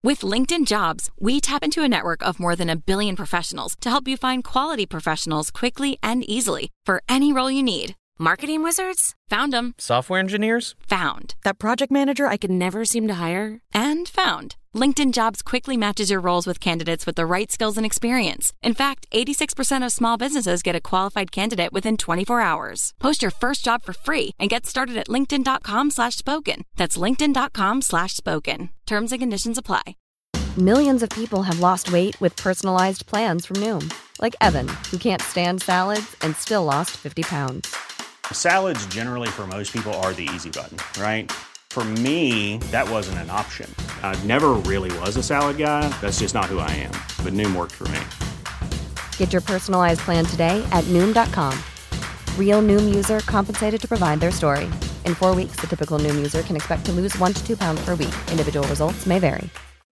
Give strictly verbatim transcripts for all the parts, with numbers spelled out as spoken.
With LinkedIn Jobs, we tap into a network of more than a billion professionals to help you find quality professionals quickly and easily for any role you need. Marketing wizards? Found them. Software engineers? Found. That project manager I could never seem to hire? And found. LinkedIn Jobs quickly matches your roles with candidates with the right skills and experience. In fact, eighty-six percent of small businesses get a qualified candidate within twenty-four hours. Post your first job for free and get started at linkedin.com slash spoken. That's linkedin.com slash spoken. Terms and conditions apply. Millions of people have lost weight with personalized plans from Noom. Like Evan, who can't stand salads and still lost fifty pounds. Salads generally for most people are the easy button, right? For me, that wasn't an option. I never really was a salad guy. That's just not who I am. But Noom worked for me. Get your personalized plan today at Noom dot com. Real Noom user compensated to provide their story. In four weeks, the typical Noom user can expect to lose one to two pounds per week. Individual results may vary.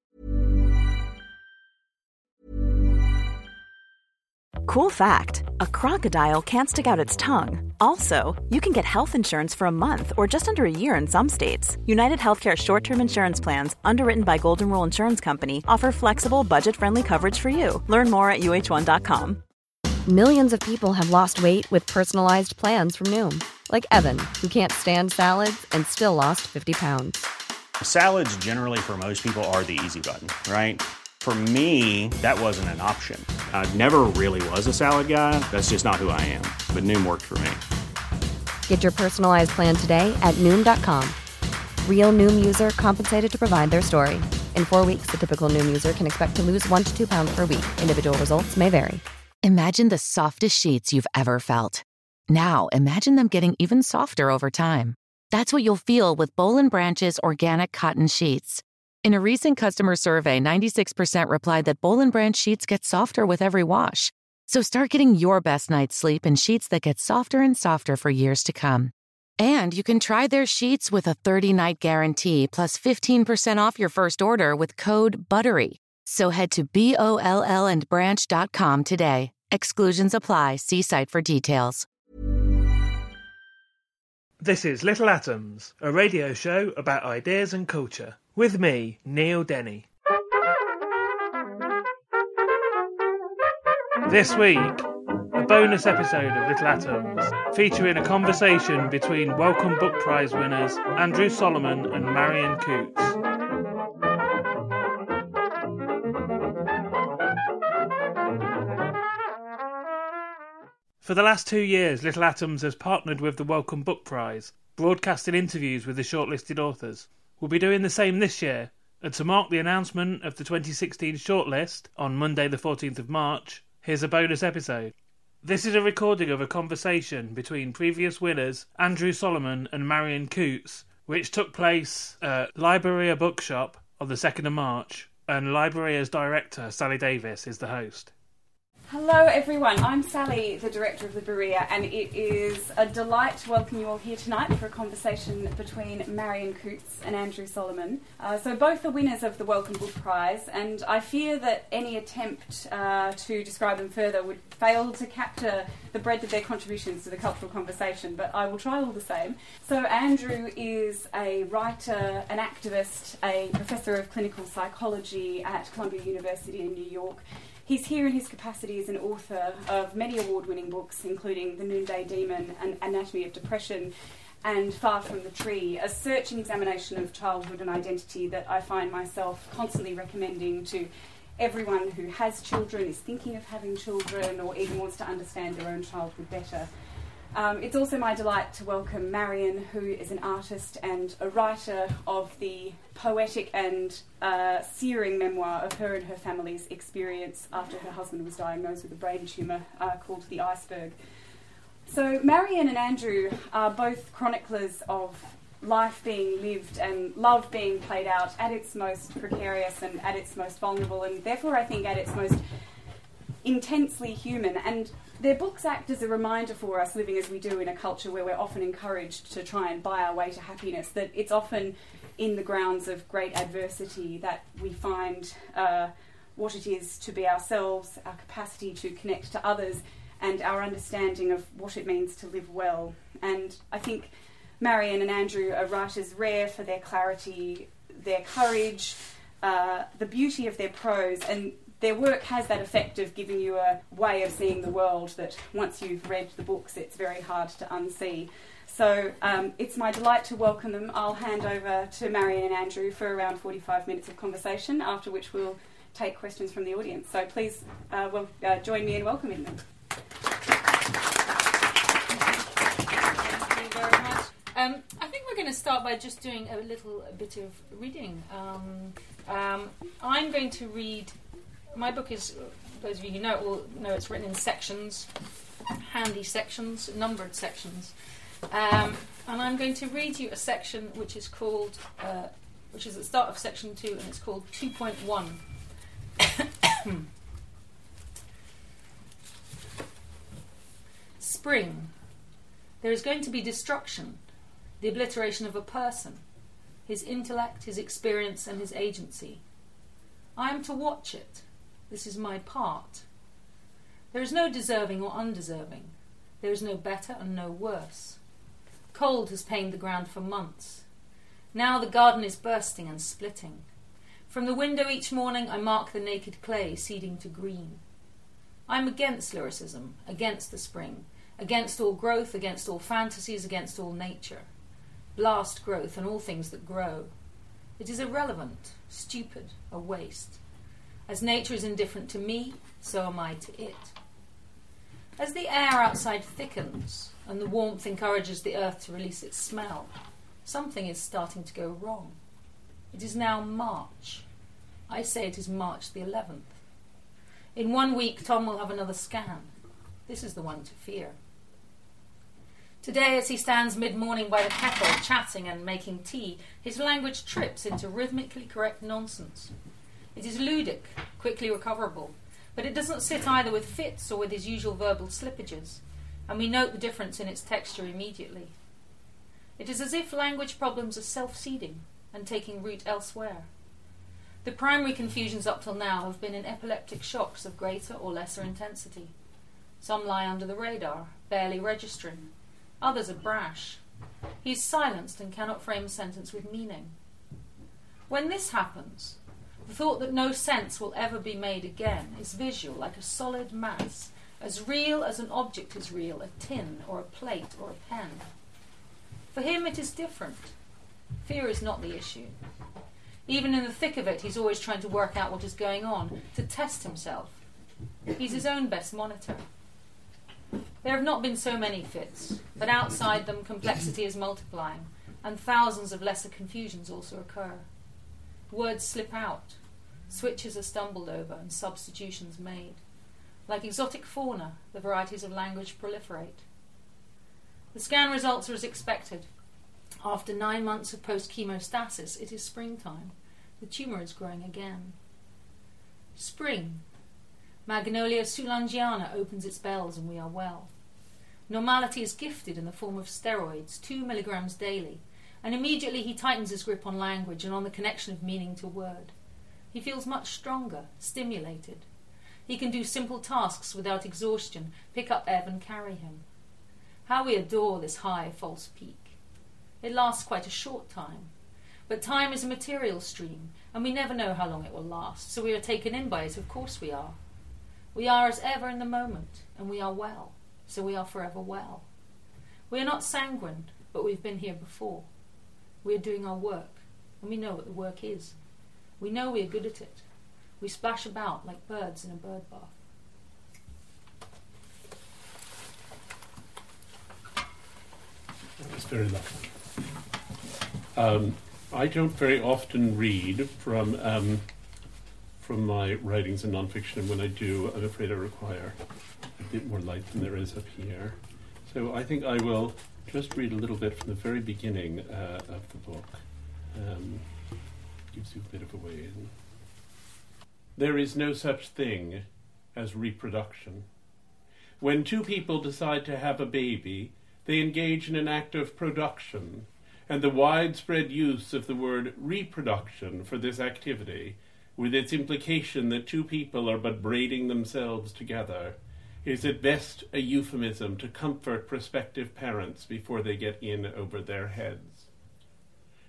Cool fact, a crocodile can't stick out its tongue. Also, you can get health insurance for a month or just under a year in some states. United Healthcare short-term insurance plans, underwritten by Golden Rule Insurance Company, offer flexible, budget-friendly coverage for you. Learn more at U H one dot com. Millions of people have lost weight with personalized plans from Noom. Like Evan, who can't stand salads and still lost fifty pounds. Salads generally for most people are the easy button, right? For me, that wasn't an option. I never really was a salad guy. That's just not who I am. But Noom worked for me. Get your personalized plan today at Noom dot com. Real Noom user compensated to provide their story. In four weeks, the typical Noom user can expect to lose one to two pounds per week. Individual results may vary. Imagine the softest sheets you've ever felt. Now, imagine them getting even softer over time. That's what you'll feel with Boll and Branch's organic cotton sheets. In a recent customer survey, ninety-six percent replied that Boll and Branch sheets get softer with every wash. So start getting your best night's sleep in sheets that get softer and softer for years to come. And you can try their sheets with a thirty-night guarantee plus fifteen percent off your first order with code BUTTERY. So head to B O L L and branch dot com today. Exclusions apply. See site for details. This is Little Atoms, a radio show about ideas and culture. With me, Neil Denny. This week, a bonus episode of Little Atoms, featuring a conversation between Wellcome Book Prize winners Andrew Solomon and Marion Coutts. For the last two years, Little Atoms has partnered with the Wellcome Book Prize, broadcasting interviews with the shortlisted authors. We'll be doing the same this year, and to mark the announcement of the twenty sixteen shortlist on Monday the fourteenth of March, here's a bonus episode. This is a recording of a conversation between previous winners Andrew Solomon and Marion Coutts, which took place at Libraria Bookshop on the second of March, and Libraria's director, Sally Davis, is the host. Hello everyone, I'm Sally, the director of Libraria, and it is a delight to welcome you all here tonight for a conversation between Marion Coutts and Andrew Solomon. Uh, so both are winners of the Wellcome Book Prize, and I fear that any attempt uh, to describe them further would fail to capture the breadth of their contributions to the cultural conversation, but I will try all the same. So Andrew is a writer, an activist, a professor of clinical psychology at Columbia University in New York. He's here in his capacity as an author of many award-winning books, including The Noonday Demon and Anatomy of Depression and Far From the Tree, a searching examination of childhood and identity that I find myself constantly recommending to everyone who has children, is thinking of having children, or even wants to understand their own childhood better. Um, it's also my delight to welcome Marion, who is an artist and a writer of the poetic and uh, searing memoir of her and her family's experience after her husband was diagnosed with a brain tumour uh, called The Iceberg. So Marion and Andrew are both chroniclers of life being lived and love being played out at its most precarious and at its most vulnerable, and therefore I think at its most intensely human. And their books act as a reminder for us, living as we do in a culture where we're often encouraged to try and buy our way to happiness, that it's often in the grounds of great adversity that we find uh, what it is to be ourselves, our capacity to connect to others, and our understanding of what it means to live well. And I think Marion and Andrew are writers rare for their clarity, their courage, uh, the beauty of their prose, and their work has that effect of giving you a way of seeing the world that once you've read the books, it's very hard to unsee. So um, it's my delight to welcome them. I'll hand over to Marion and Andrew for around forty-five minutes of conversation, after which we'll take questions from the audience. So please uh, well, uh, join me in welcoming them. Thank you very much. Um, I think we're going to start by just doing a little a bit of reading. Um, um, I'm going to read... My book is, those of you who know it will know it's written in sections, handy sections, numbered sections. Um, and I'm going to read you a section which is called, uh, which is at the start of section two, and it's called two point one. Spring. There is going to be destruction, the obliteration of a person, his intellect, his experience, and his agency. I am to watch it. This is my part. There is no deserving or undeserving. There is no better and no worse. Cold has pained the ground for months. Now the garden is bursting and splitting. From the window each morning I mark the naked clay seeding to green. I am against lyricism, against the spring, against all growth, against all fantasies, against all nature. Blast growth and all things that grow. It is irrelevant, stupid, a waste. As nature is indifferent to me, so am I to it. As the air outside thickens and the warmth encourages the earth to release its smell, something is starting to go wrong. It is now March. I say it is March the eleventh. In one week, Tom will have another scan. This is the one to fear. Today, as he stands mid-morning by the kettle, chatting and making tea, his language trips into rhythmically correct nonsense. It is ludic, quickly recoverable, but it doesn't sit either with fits or with his usual verbal slippages, and we note the difference in its texture immediately. It is as if language problems are self-seeding and taking root elsewhere. The primary confusions up till now have been in epileptic shocks of greater or lesser intensity. Some lie under the radar, barely registering. Others are brash. He is silenced and cannot frame a sentence with meaning. When this happens, the thought that no sense will ever be made again is visual, like a solid mass, as real as an object is real, a tin or a plate or a pen. For him it is different. Fear is not the issue. Even in the thick of it, he's always trying to work out what is going on, to test himself. He's his own best monitor. There have not been so many fits, but outside them complexity is multiplying, and thousands of lesser confusions also occur. Words slip out, switches are stumbled over, and substitutions made. Like exotic fauna, the varieties of language proliferate. The scan results are as expected. After nine months of post-chemostasis, it is springtime. The tumour is growing again. Spring. Magnolia soulangiana opens its bells and we are well. Normality is gifted in the form of steroids, two milligrams daily, and immediately he tightens his grip on language and on the connection of meaning to word. He feels much stronger, stimulated. He can do simple tasks without exhaustion, pick up Ev and carry him. How we adore this high, false peak. It lasts quite a short time. But time is a material stream, and we never know how long it will last, so we are taken in by it, of course we are. We are as ever in the moment, and we are well, so we are forever well. We are not sanguine, but we've been here before. We are doing our work, and we know what the work is. We know we are good at it. We splash about like birds in a bird bath. That's very lovely. Um, I don't very often read from um, from my writings in nonfiction, and when I do, I'm afraid I require a bit more light than there is up here. So I think I will just read a little bit from the very beginning uh, of the book. Um, gives you a bit of a way in. There is no such thing as reproduction. When two people decide to have a baby, they engage in an act of production, and the widespread use of the word reproduction for this activity, with its implication that two people are but braiding themselves together, is at best a euphemism to comfort prospective parents before they get in over their heads.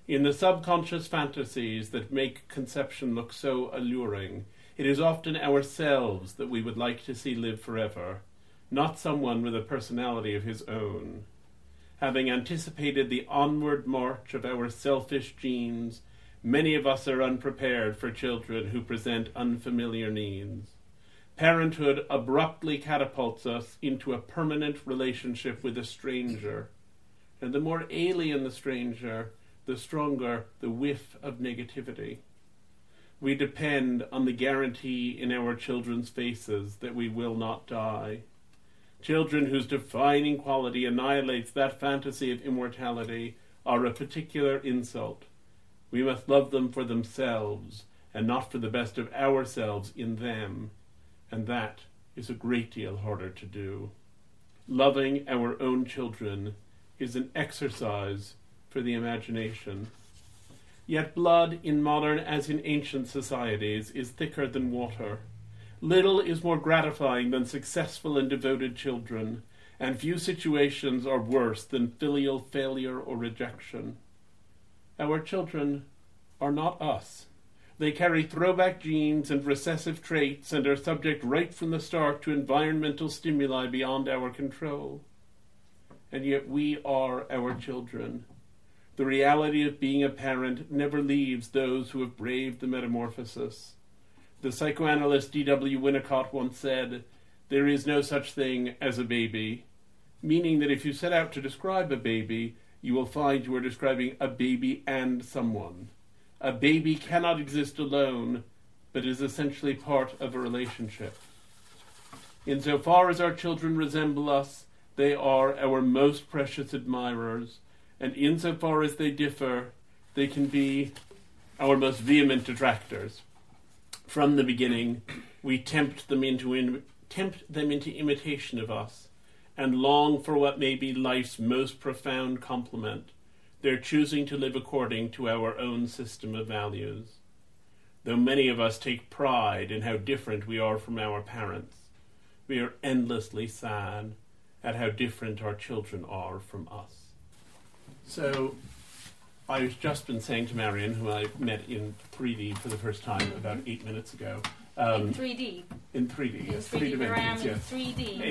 In the subconscious fantasies that make conception look so alluring, it is often ourselves that we would like to see live forever, not someone with a personality of his own. Having anticipated the onward march of our selfish genes, many of us are unprepared for children who present unfamiliar needs. Parenthood abruptly catapults us into a permanent relationship with a stranger, and the more alien the stranger, the stronger the whiff of negativity. We depend on the guarantee in our children's faces that we will not die. Children whose defining quality annihilates that fantasy of immortality are a particular insult. We must love them for themselves, and not for the best of ourselves in them, and that is a great deal harder to do. Loving our own children is an exercise for the imagination. Yet blood, in modern as in ancient societies, is thicker than water. Little is more gratifying than successful and devoted children, and few situations are worse than filial failure or rejection. Our children are not us. They carry throwback genes and recessive traits and are subject right from the start to environmental stimuli beyond our control. And yet we are our children. The reality of being a parent never leaves those who have braved the metamorphosis. The psychoanalyst D W Winnicott once said, "There is no such thing as a baby," meaning that if you set out to describe a baby, you will find you are describing a baby and someone. A baby cannot exist alone, but is essentially part of a relationship. Insofar as our children resemble us, they are our most precious admirers, and insofar as they differ, they can be our most vehement detractors. From the beginning, we tempt them into in, tempt them into imitation of us, and long for what may be life's most profound compliment, their choosing to live according to our own system of values. Though many of us take pride in how different we are from our parents, we are endlessly sad at how different our children are from us. So, I've just been saying to Marion, who I met in three D for the first time mm-hmm. about eight minutes ago. Um, in three D? In three D, in yes. three D, Three dimensions, in yes. three D.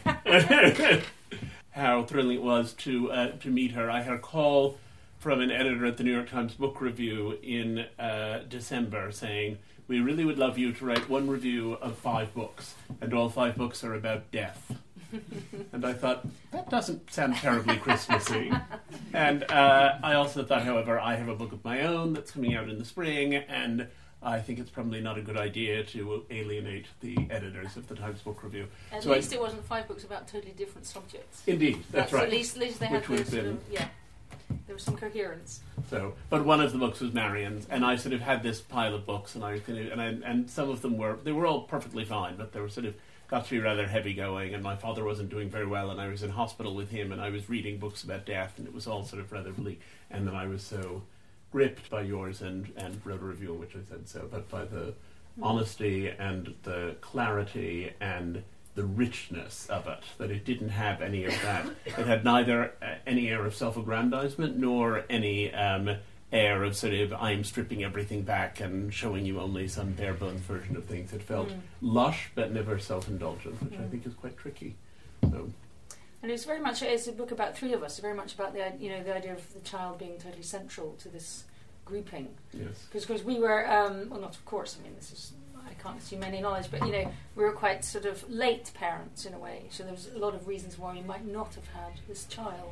Indeed. How thrilling it was to uh, to meet her. I had a call from an editor at the New York Times Book Review in uh, December saying, "We really would love you to write one review of five books, and all five books are about death." And I thought, that doesn't sound terribly Christmassy. And uh, I also thought, however, I have a book of my own that's coming out in the spring, and I think it's probably not a good idea to alienate the editors of the Times Book Review. At so least I, it wasn't five books about totally different subjects. Indeed, that's, that's right. At least, at least they had Which this, been, sort of, yeah, there was some coherence. So, but one of the books was Marion's, and I sort of had this pile of books, and I and I, and some of them were they were all perfectly fine, but they were sort of got to be rather heavy going, and my father wasn't doing very well, and I was in hospital with him, and I was reading books about death, and it was all sort of rather bleak. And then I was so gripped by yours and, and wrote a review in which I said so, but by the honesty and the clarity and the richness of it, that it didn't have any of that. It had neither uh, any air of self-aggrandizement nor any um, air of sort of, I'm stripping everything back and showing you only some bare-bones version of things. It felt mm. lush but never self-indulgent, which mm. I think is quite tricky. So. And it's very much, it's a book about three of us, very much about the, you know, the idea of the child being totally central to this grouping. Yes. Because we were, um, well, not of course, I mean, this is, I can't assume any knowledge, but, you know, we were quite sort of late parents in a way, so there was a lot of reasons why we might not have had this child.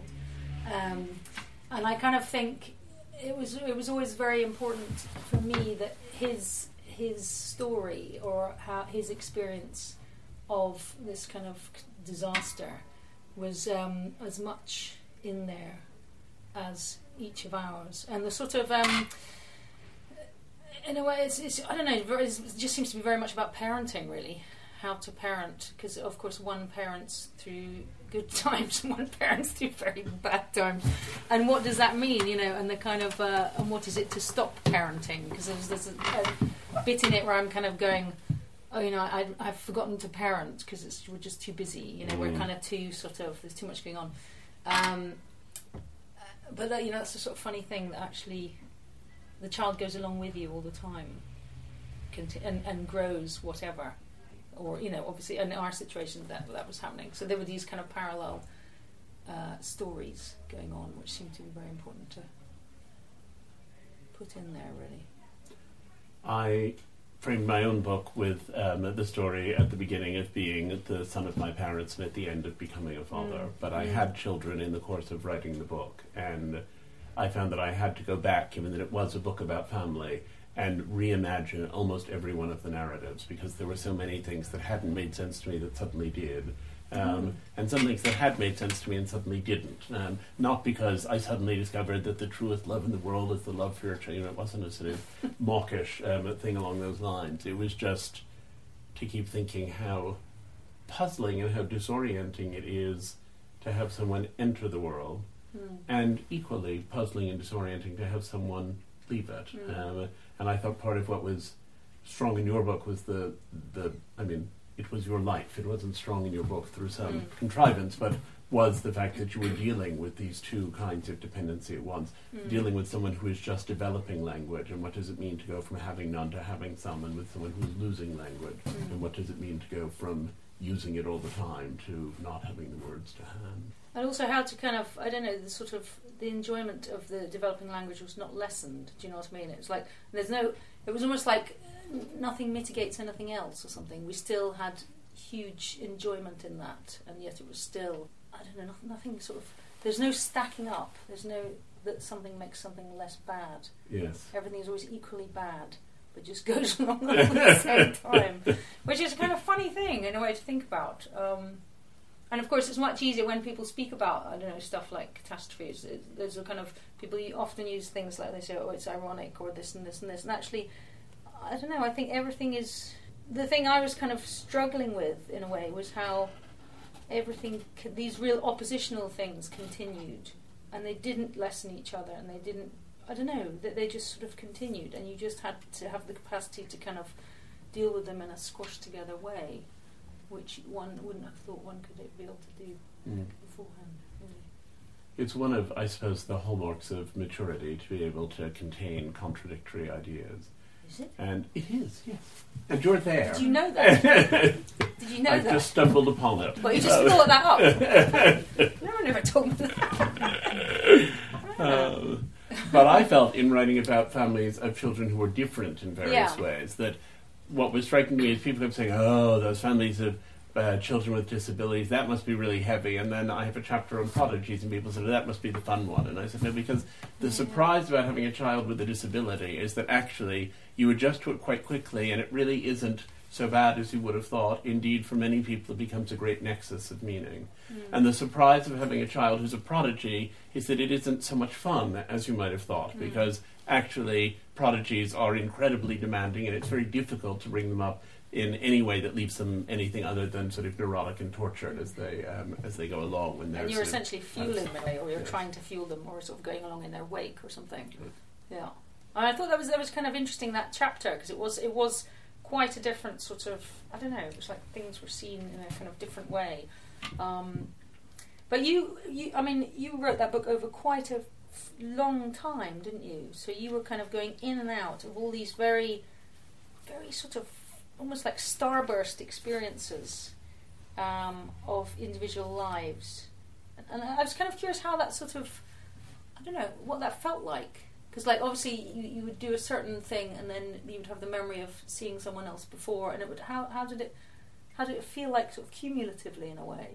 Um, and I kind of think it was it was always very important for me that his his story, or how his experience of this kind of disaster was um, as much in there as each of ours, and the sort of um, in a way, it's, it's I don't know, very, it just seems to be very much about parenting, really, how to parent, because of course one parents through good times and one parents through very bad times, and what does that mean, you know, and the kind of uh, and what is it to stop parenting, because there's, there's a, a bit in it where I'm kind of going, oh, you know, I, I've forgotten to parent because it's we're just too busy, you know, mm. we're kind of too sort of, there's too much going on. Um, but uh, you know, that's a sort of funny thing that actually the child goes along with you all the time, conti- and, and grows whatever, or you know, obviously in our situation that that was happening. So there were these kind of parallel uh, stories going on, which seemed to be very important to put in there. Really, I framed my own book with um, the story at the beginning of being the son of my parents and at the end of becoming a father. Mm. But I Mm. had children in the course of writing the book, and I found that I had to go back, given that it was a book about family, and reimagine almost every one of the narratives, because there were so many things that hadn't made sense to me that suddenly did. Um, Mm. and some things that had made sense to me and suddenly didn't. Um, not because I suddenly discovered that the truest love in the world is the love for your child. You know, it wasn't a sort of mawkish um, thing along those lines. It was just to keep thinking how puzzling and how disorienting it is to have someone enter the world, Mm. and equally puzzling and disorienting to have someone leave it. Mm. Um, and I thought part of what was strong in your book was the, the I mean, it was your life. It wasn't strong in your book through some Mm. contrivance, but was the fact that you were dealing with these two kinds of dependency at once. Mm. Dealing with someone who is just developing language, and what does it mean to go from having none to having some, and with someone who's losing language, Mm. and what does it mean to go from using it all the time to not having the words to hand. and also how to kind of I don't know the sort of the enjoyment of the developing language was not lessened. Do you know what I mean? It was like there's no. It was almost like nothing mitigates anything else or something. We still had huge enjoyment in that, and yet it was still, I don't know, nothing, nothing sort of, there's no stacking up. There's no, that something makes something less bad. Yes. Everything is always equally bad, but just goes along at the same time, which is a kind of funny thing in a way to think about. Um, and of course, it's much easier when people speak about, I don't know, stuff like catastrophes. It, there's a kind of, people often use things like they say, oh, it's ironic, or this and this and this, and actually, I don't know, I think everything is... The thing I was kind of struggling with, in a way, was how everything, these real oppositional things continued, and they didn't lessen each other, and they didn't, I don't know, that they just sort of continued, and you just had to have the capacity to kind of deal with them in a squashed together way, which one wouldn't have thought one could be able to do Mm. beforehand, really. It's one of, I suppose, the hallmarks of maturity to be able to contain contradictory ideas. Is it? And it is, yes. And you're there. Did you know that? Did you know I've that? just stumbled upon it. Well, you just Uh, thought that up. No one ever told me that. uh, but I felt in writing about families of children who were different in various Yeah. ways that what was striking me is people kept saying, oh, those families of uh, children with disabilities, that must be really heavy. And then I have a chapter on prodigies, and people said, that must be the fun one. And I said, no, because the surprise about having a child with a disability is that actually you adjust to it quite quickly, and it really isn't so bad as you would have thought. Indeed, for many people, it becomes a great nexus of meaning. Mm. And the surprise of having a child who's a prodigy is that it isn't so much fun as you might have thought, Mm. because actually prodigies are incredibly demanding, and it's very difficult to bring them up in any way that leaves them anything other than sort of neurotic and tortured as they um, as they go along. When they're And you're sort of- essentially fueling them, or you're Yes. trying to fuel them, or sort of going along in their wake or something. Yes. Yeah, and I thought that was that was kind of interesting, that chapter, because it was it was quite a different sort of, I don't know, it was like things were seen in a kind of different way. Um, but you, you, I mean, you wrote that book over quite a f- long time, didn't you? So you were kind of going in and out of all these very, very sort of almost like starburst experiences um, of individual lives. And, and I was kind of curious how that sort of, I don't know, what that felt like. Because, like, obviously you, you would do a certain thing, and then you would have the memory of seeing someone else before, and it would, how, how did it, how did it feel like, sort of cumulatively in a way?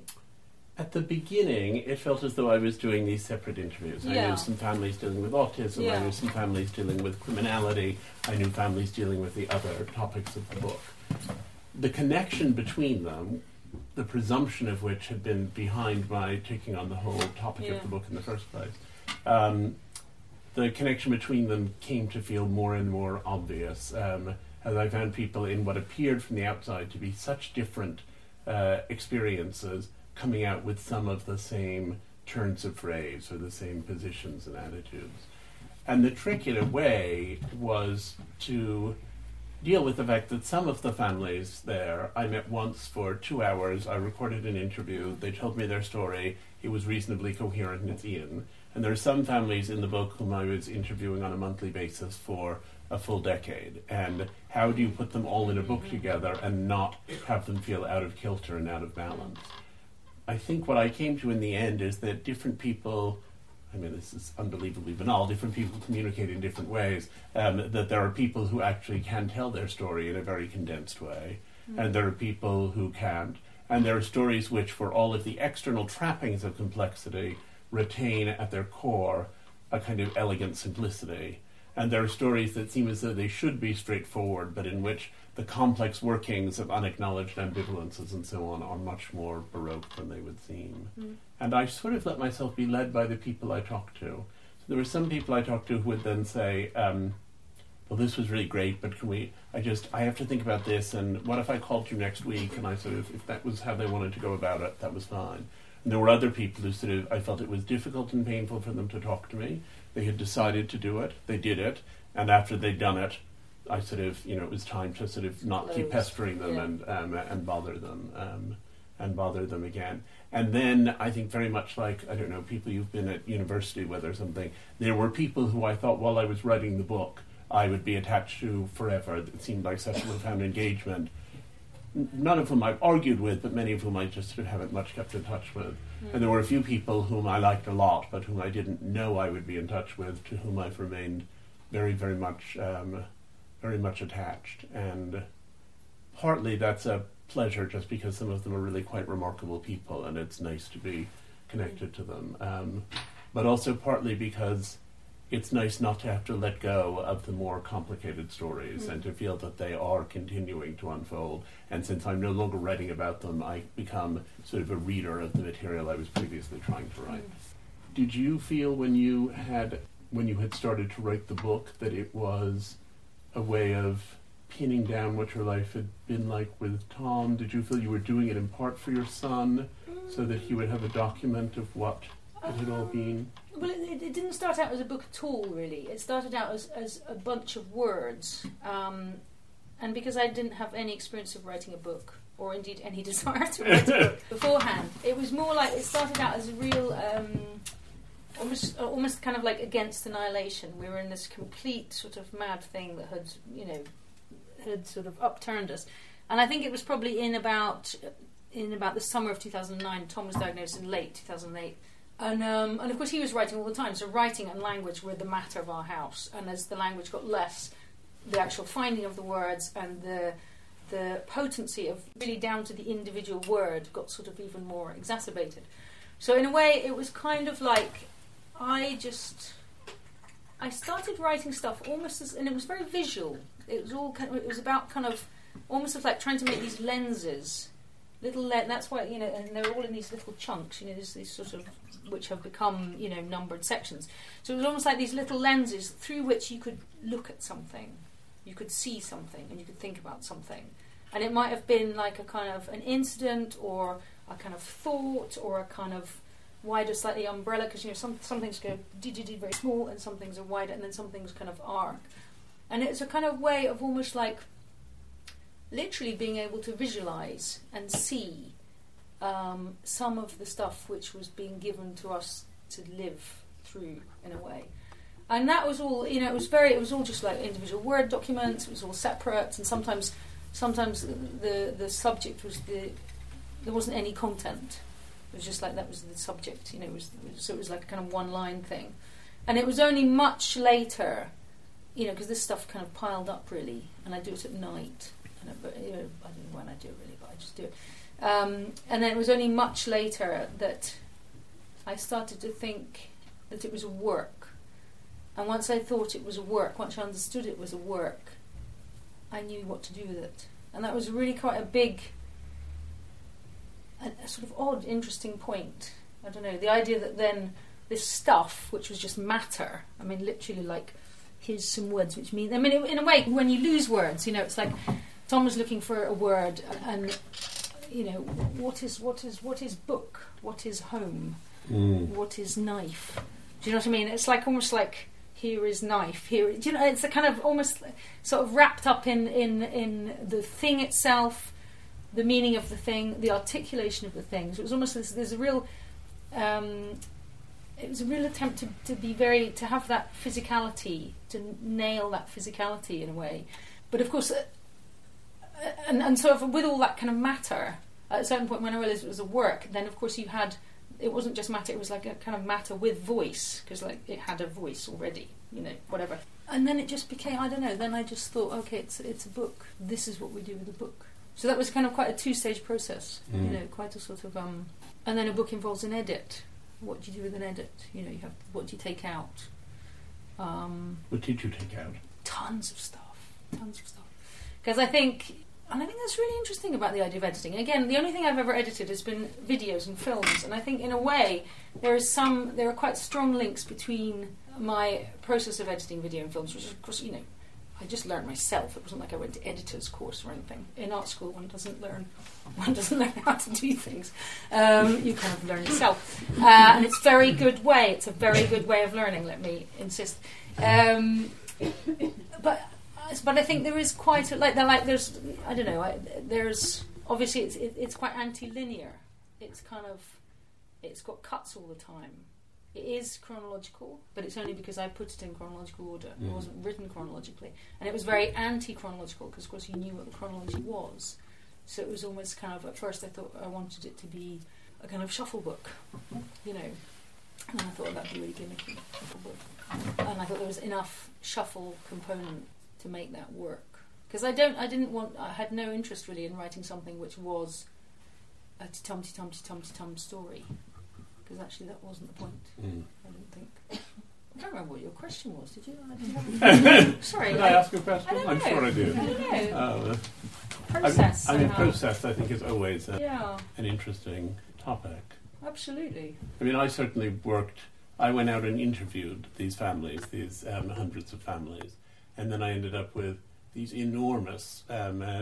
At the beginning, it felt as though I was doing these separate interviews. I Yeah. knew some families dealing with autism, I Yeah. knew some families dealing with criminality, I knew families dealing with the other topics of the book. The connection between them, the presumption of which had been behind my taking on the whole topic Yeah. of the book in the first place, um, the connection between them came to feel more and more obvious um, as I found people in what appeared from the outside to be such different uh, experiences coming out with some of the same turns of phrase or the same positions and attitudes. And the trick, in a way, was to deal with the fact that some of the families there I met once for two hours, I recorded an interview, they told me their story, it was reasonably coherent and it's in. And there are some families in the book whom I was interviewing on a monthly basis for a full decade. And how do you put them all in a book together and not have them feel out of kilter and out of balance? I think what I came to in the end is that different people, I mean, this is unbelievably banal, different people communicate in different ways, um, that there are people who actually can tell their story in a very condensed way, mm. and there are people who can't. And there are stories which, for all of the external trappings of complexity, retain at their core a kind of elegant simplicity. And there are stories that seem as though they should be straightforward, but in which the complex workings of unacknowledged ambivalences and so on are much more baroque than they would seem. Mm. And I sort of let myself be led by the people I talked to. So there were some people I talked to who would then say, um, well, this was really great, but can we, I just, I have to think about this, and what if I called you next week? And I sort of, if that was how they wanted to go about it, that was fine. And there were other people who sort of, I felt it was difficult and painful for them to talk to me. They had decided to do it, they did it, and after they'd done it, I sort of, you know, it was time to sort of not Close. keep pestering them yeah. and um, and bother them, um, and bother them again. And then I think very much like, I don't know, people you've been at university with or something, there were people who I thought while I was writing the book I would be attached to forever. It seemed like such a profound engagement. N- none of whom I've argued with, but many of whom I just sort of haven't much kept in touch with. Mm. And there were a few people whom I liked a lot, but whom I didn't know I would be in touch with, to whom I've remained very, very much... Um, very much attached, and partly that's a pleasure just because some of them are really quite remarkable people and it's nice to be connected to them, um, but also partly because it's nice not to have to let go of the more complicated stories mm. and to feel that they are continuing to unfold, and since I'm no longer writing about them, I become sort of a reader of the material I was previously trying to write. Mm. Did you feel when you had when you had started to write the book that it was a way of pinning down what your life had been like with Tom? Did you feel you were doing it in part for your son, so that he would have a document of what it had all been? Well, it, it didn't start out as a book at all, really. It started out as, as a bunch of words. Um, and because I didn't have any experience of writing a book, or indeed any desire to write a book beforehand, it was more like, it started out as a real... Um, Almost, almost kind of like against annihilation. We were in this complete sort of mad thing that had, you know, had sort of upturned us. And I think it was probably in about in about the summer of two thousand nine. Tom was diagnosed in late two thousand eight, and um, and of course he was writing all the time. So writing and language were the matter of our house. And as the language got less, the actual finding of the words and the the potency of really down to the individual word got sort of even more exacerbated. So in a way, it was kind of like. I just, I started writing stuff almost as, and it was very visual. It was all kind of, it was about kind of, almost of like trying to make these lenses, little, le- that's why, you know, and they're all in these little chunks, you know, these, these sort of, which have become, you know, numbered sections. So it was almost like these little lenses through which you could look at something, you could see something, and you could think about something. And it might have been like a kind of an incident, or a kind of thought, or a kind of wider, slightly umbrella, because you know some some things go d d d very small, and some things are wider, and then some things kind of arc, and it's a kind of way of almost like literally being able to visualize and see um, some of the stuff which was being given to us to live through in a way, and that was all. You know, it was very. It was all just like individual Word documents. It was all separate, and sometimes sometimes the the subject was the there wasn't any content. It was just like that was the subject, you know. It was, so it was like a kind of one-line thing, and it was only much later, you know, because this stuff kind of piled up really, and I do it at night. And I, but, you know, I don't know when I do it really, but I just do it. Um, and then it was only much later that I started to think that it was a work, and once I thought it was a work, once I understood it was a work, I knew what to do with it, and that was really quite a big. A, a sort of odd, interesting point. I don't know, the idea that then this stuff, which was just matter, I mean, literally like, here's some words which mean, I mean, in a way, when you lose words, you know, it's like Tom was looking for a word, and, and you know, what is what is what is book? What is home? Mm. What is knife? Do you know what I mean? It's like almost like here is knife. Here, do you know? It's a kind of almost sort of wrapped up in in in the thing itself. The meaning of the thing, the articulation of the things. It was almost this, there's a real um, it was a real attempt to, to be very, to have that physicality, to nail that physicality in a way. But of course, uh, and, and sort of with all that kind of matter, at a certain point when I realised it was a work, then of course you had, it wasn't just matter, it was like a kind of matter with voice, because like it had a voice already, you know, whatever. And then it just became, I don't know, then I just thought, okay, it's it's a book. This is what we do with a book. So that was kind of quite a two-stage process, mm. you know, quite a sort of, um, and then a book involves an edit. What do you do with an edit? You know, you have, what do you take out? Um, what did you take out? Tons of stuff, tons of stuff. Because I think, and I think that's really interesting about the idea of editing. Again, the only thing I've ever edited has been videos and films, and I think in a way there is some, there are quite strong links between my process of editing video and films, which is, of course, you know, I just learned myself. It wasn't like I went to editor's course or anything. In art school, one doesn't learn, one doesn't learn how to do things. Um, you kind of learn yourself, uh, and it's a very good way. It's a very good way of learning. Let me insist. Um, but but I think there is quite a, like there like there's I don't know. I, there's obviously it's it, it's quite anti-linear. It's kind of it's got cuts all the time. It is chronological, but it's only because I put it in chronological order. Mm. It wasn't written chronologically. And it was very anti-chronological, because, of course, you knew what the chronology was. So it was almost kind of, at first I thought I wanted it to be a kind of shuffle book, you know. And I thought that would be really gimmicky, shuffle book. And I thought there was enough shuffle component to make that work. Because I don't, I didn't want, I had no interest really in writing something which was a tum-ti-tum-ti-tum-ti-tum story. Because actually that wasn't the point. Mm. I don't think. I don't remember what your question was. Did you? I didn't have a Sorry. Did I, I ask a question? I don't know. I'm sure I did. I don't know. Uh, process. I mean, I mean process. I think is always a, yeah. an interesting topic. Absolutely. I mean, I certainly worked. I went out and interviewed these families, these um, hundreds of families, and then I ended up with these enormous, um, uh,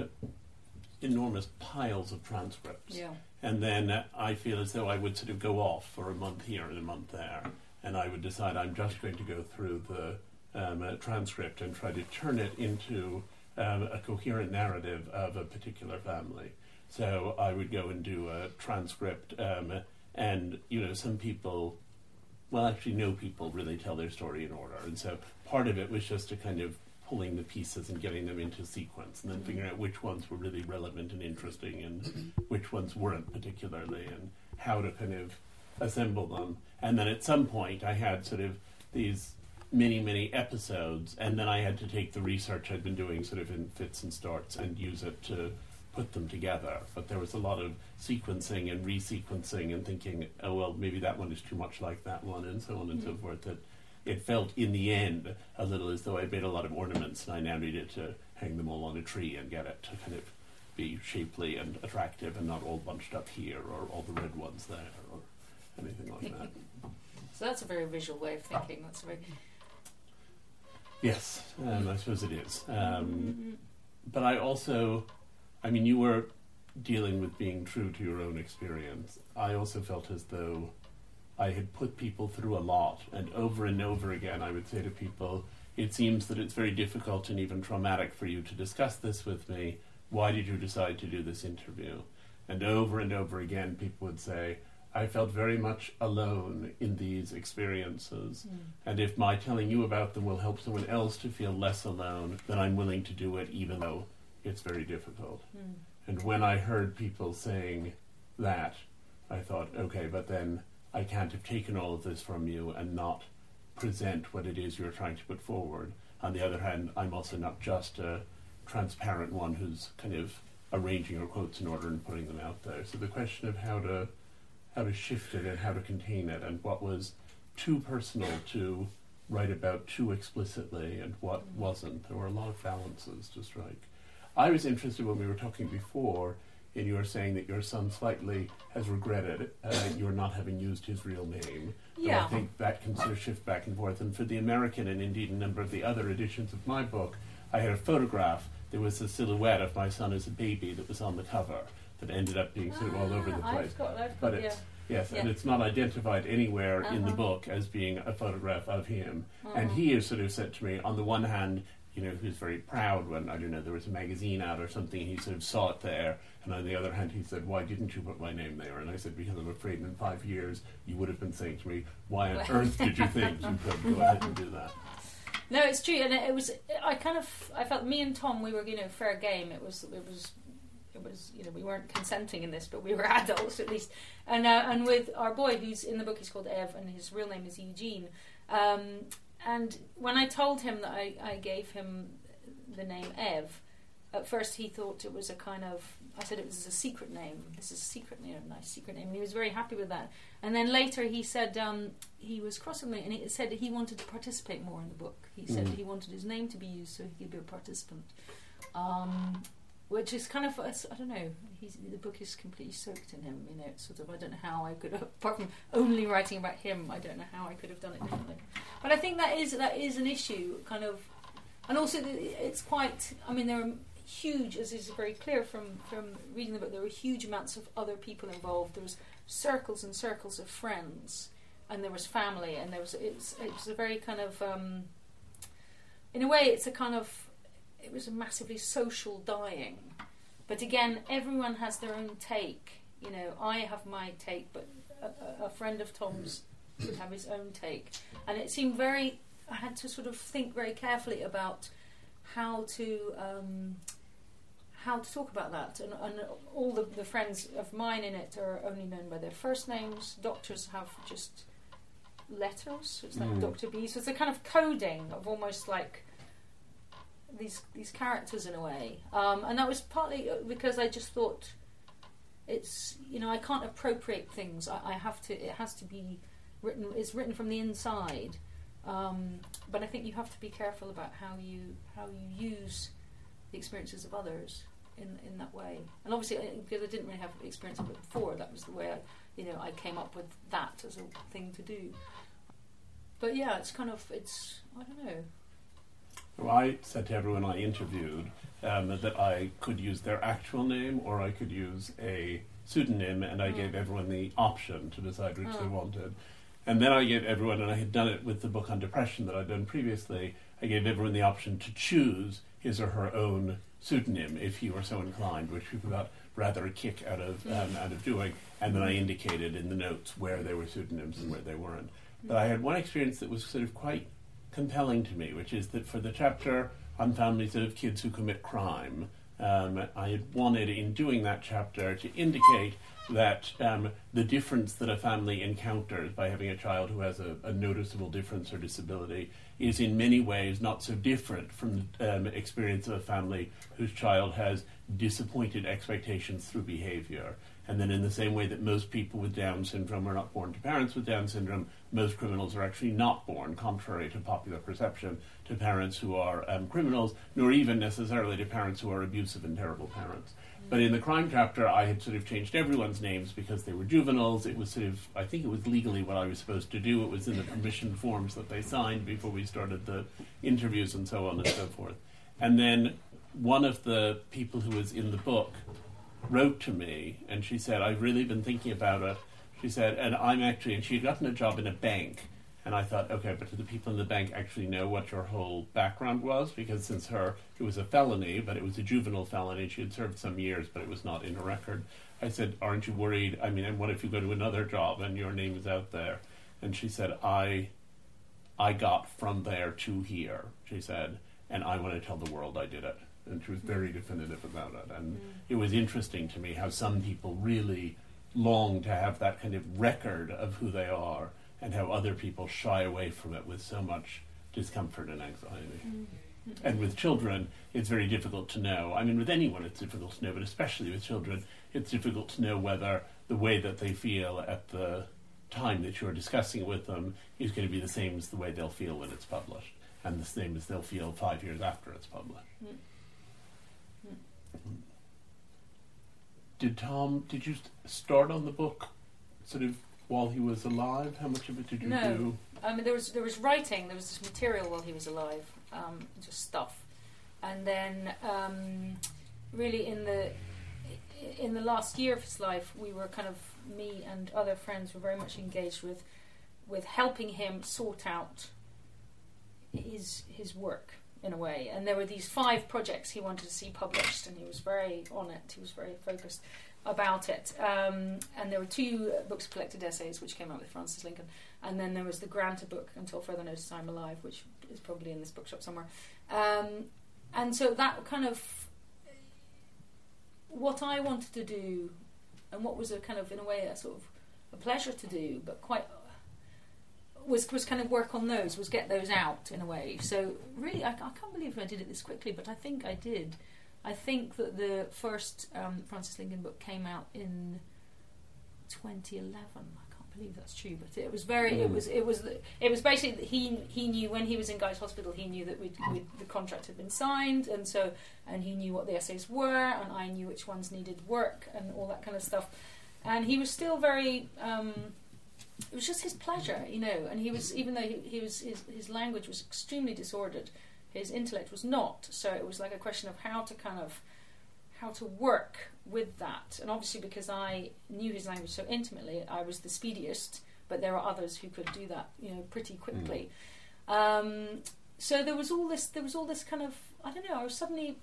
enormous piles of transcripts. Yeah. And then uh, I feel as though I would sort of go off for a month here and a month there, and I would decide I'm just going to go through the um, uh, transcript and try to turn it into um, a coherent narrative of a particular family. So I would go and do a transcript, um, and, you know, some people, well, actually no people really tell their story in order, and so part of it was just to kind of pulling the pieces and getting them into sequence, and then mm-hmm. figuring out which ones were really relevant and interesting and mm-hmm. which ones weren't particularly, and how to kind of assemble them. And then at some point I had sort of these many, many episodes, and then I had to take the research I'd been doing sort of in fits and starts and use it to put them together. But there was a lot of sequencing and resequencing and thinking, oh, well, maybe that one is too much like that one, and so on and mm-hmm. so forth. That it felt, in the end, a little as though I made a lot of ornaments, and I now needed to hang them all on a tree and get it to kind of be shapely and attractive and not all bunched up here or all the red ones there or anything like that. So that's a very visual way of thinking. That's a very... Yes, um, I suppose it is. Um, mm-hmm. But I also, I mean, you were dealing with being true to your own experience. I also felt as though I had put people through a lot, and over and over again I would say to people, it seems that it's very difficult and even traumatic for you to discuss this with me. Why did you decide to do this interview? And over and over again people would say, I felt very much alone in these experiences, mm. and if my telling you about them will help someone else to feel less alone, then I'm willing to do it even though it's very difficult. Mm. And when I heard people saying that, I thought, okay, but then I can't have taken all of this from you and not present what it is you're trying to put forward. On the other hand, I'm also not just a transparent one who's kind of arranging your quotes in order and putting them out there. So the question of how to how to shift it and how to contain it, and what was too personal to write about too explicitly and what wasn't. There were a lot of balances to strike. I was interested when we were talking before in your saying that your son slightly has regretted uh, your not having used his real name. Yeah. So I think that can sort of shift back and forth. And for the American and indeed a number of the other editions of my book, I had a photograph. There was a silhouette of my son as a baby that was on the cover that ended up being sort of all over the place. I've got, I've got, but it's, yeah. Yes, yeah. and it's not identified anywhere uh-huh. in the book as being a photograph of him. Uh-huh. And he has sort of said to me, on the one hand, you know, he was very proud when, I don't know, there was a magazine out or something, he sort of saw it there, and on the other hand he said, why didn't you put my name there? And I said, because I'm afraid in five years you would have been saying to me, why on earth did you think you could go ahead and do that? No, it's true, and it, it was, I kind of, I felt, me and Tom, we were, you know, fair game, it was, it was, it was, you know, we weren't consenting in this, but we were adults at least, and uh, and with our boy, who's in the book, he's called Ev, and his real name is Eugene, um, and when I told him that I, I gave him the name Ev, at first he thought it was a kind of, I said it was a secret name, this is a secret name, a nice secret name, and he was very happy with that. And then later he said um, he was crossing me, and he said he wanted to participate more in the book. He said Mm. he wanted his name to be used so he could be a participant. Um, which is kind of, I don't know, he's, the book is completely soaked in him, you know, it's sort of, I don't know how I could have, apart from only writing about him, I don't know how I could have done it differently. But I think that is that is an issue, kind of, and also it's quite, I mean, there are huge, as is very clear from, from reading the book, there were huge amounts of other people involved. There was circles and circles of friends, and there was family, and there was, it's, it was a very kind of, um, in a way, it's a kind of, it was a massively social dying. But again, everyone has their own take. You know, I have my take, but a, a friend of Tom's would have his own take. And it seemed very, I had to sort of think very carefully about how to um, how to talk about that. And, and all the, the friends of mine in it are only known by their first names. Doctors have just letters. It's like Mm. Doctor B. So it's a kind of coding of almost like these these characters in a way. Um, and that was partly because I just thought it's, you know, I can't appropriate things. I, I have to, it has to be written, it's written from the inside. Um, but I think you have to be careful about how you how you use the experiences of others in in that way. And obviously, I- because I didn't really have experience of it before, that was the way I, you know, I came up with that as a thing to do. But yeah, it's kind of, it's, I don't know. Well, I said to everyone I interviewed um, that I could use their actual name or I could use a pseudonym, and I Mm. gave everyone the option to decide which they Mm. wanted. And then I gave everyone, and I had done it with the book on depression that I'd done previously, I gave everyone the option to choose his or her own pseudonym if he were so inclined, which people got rather a kick out of um, out of doing. And then I indicated in the notes where they were pseudonyms and where they weren't. But I had one experience that was sort of quite compelling to me, which is that for the chapter on families of kids who commit crime, um, I had wanted in doing that chapter to indicate that um, the difference that a family encounters by having a child who has a, a noticeable difference or disability is in many ways not so different from the um, experience of a family whose child has disappointed expectations through behavior. And then in the same way that most people with Down syndrome are not born to parents with Down syndrome, most criminals are actually not born, contrary to popular perception, to parents who are um, criminals, nor even necessarily to parents who are abusive and terrible parents. But in the crime chapter, I had sort of changed everyone's names because they were juveniles. It was sort of, I think it was legally what I was supposed to do. It was in the permission forms that they signed before we started the interviews and so on and so forth. And then one of the people who was in the book wrote to me, and she said, I've really been thinking about it. She said, and I'm actually, and she had gotten a job in a bank. And I thought, okay, but do the people in the bank actually know what your whole background was? Because since her, it was a felony, but it was a juvenile felony. She had served some years, but it was not in her record. I said, aren't you worried? I mean, and what if you go to another job and your name is out there? And she said, I, I got from there to here, she said, and I want to tell the world I did it. And she was very definitive about it. And mm. it was interesting to me how some people really long to have that kind of record of who they are, and how other people shy away from it with so much discomfort and anxiety. Mm-hmm. And with children, it's very difficult to know. I mean, with anyone it's difficult to know, but especially with children, it's difficult to know whether the way that they feel at the time that you're discussing it with them is going to be the same as the way they'll feel when it's published, and the same as they'll feel five years after it's published. Mm. Mm. Did Tom, did you st- start on the book sort of while he was alive? How much of it did you no. do? I mean, there was there was writing. There was this material while he was alive, um, just stuff, and then um, really in the in the last year of his life, we were kind of, me and other friends were very much engaged with with helping him sort out his his work in a way. And there were these five projects he wanted to see published, and he was very on it. He was very focused about it. Um, and there were two books of collected essays which came out with Francis Lincoln, and then there was the Granta book, Until Further Notice I'm Alive, which is probably in this bookshop somewhere. Um, and so that kind of, what I wanted to do, and what was a kind of, in a way, a sort of a pleasure to do, but quite, was was kind of work on those, was get those out in a way. So really, I, I can't believe I did it this quickly, but I think I did. I think that the first um, Francis Lincoln book came out in twenty eleven. I can't believe that's true, but it was very. Mm. It was. It was. It was basically that he he knew when he was in Guy's Hospital. He knew that we'd, we'd, the contract had been signed, and so and he knew what the essays were, and I knew which ones needed work and all that kind of stuff. And he was still very. Um, it was just his pleasure, you know. And he was, even though he, he was, his his language was extremely disordered. His intellect was not, so it was like a question of how to kind of how to work with that. And obviously, because I knew his language so intimately, I was the speediest, but there are others who could do that, you know, pretty quickly. Mm. Um, so there was all this there was all this kind of, I don't know, I was suddenly,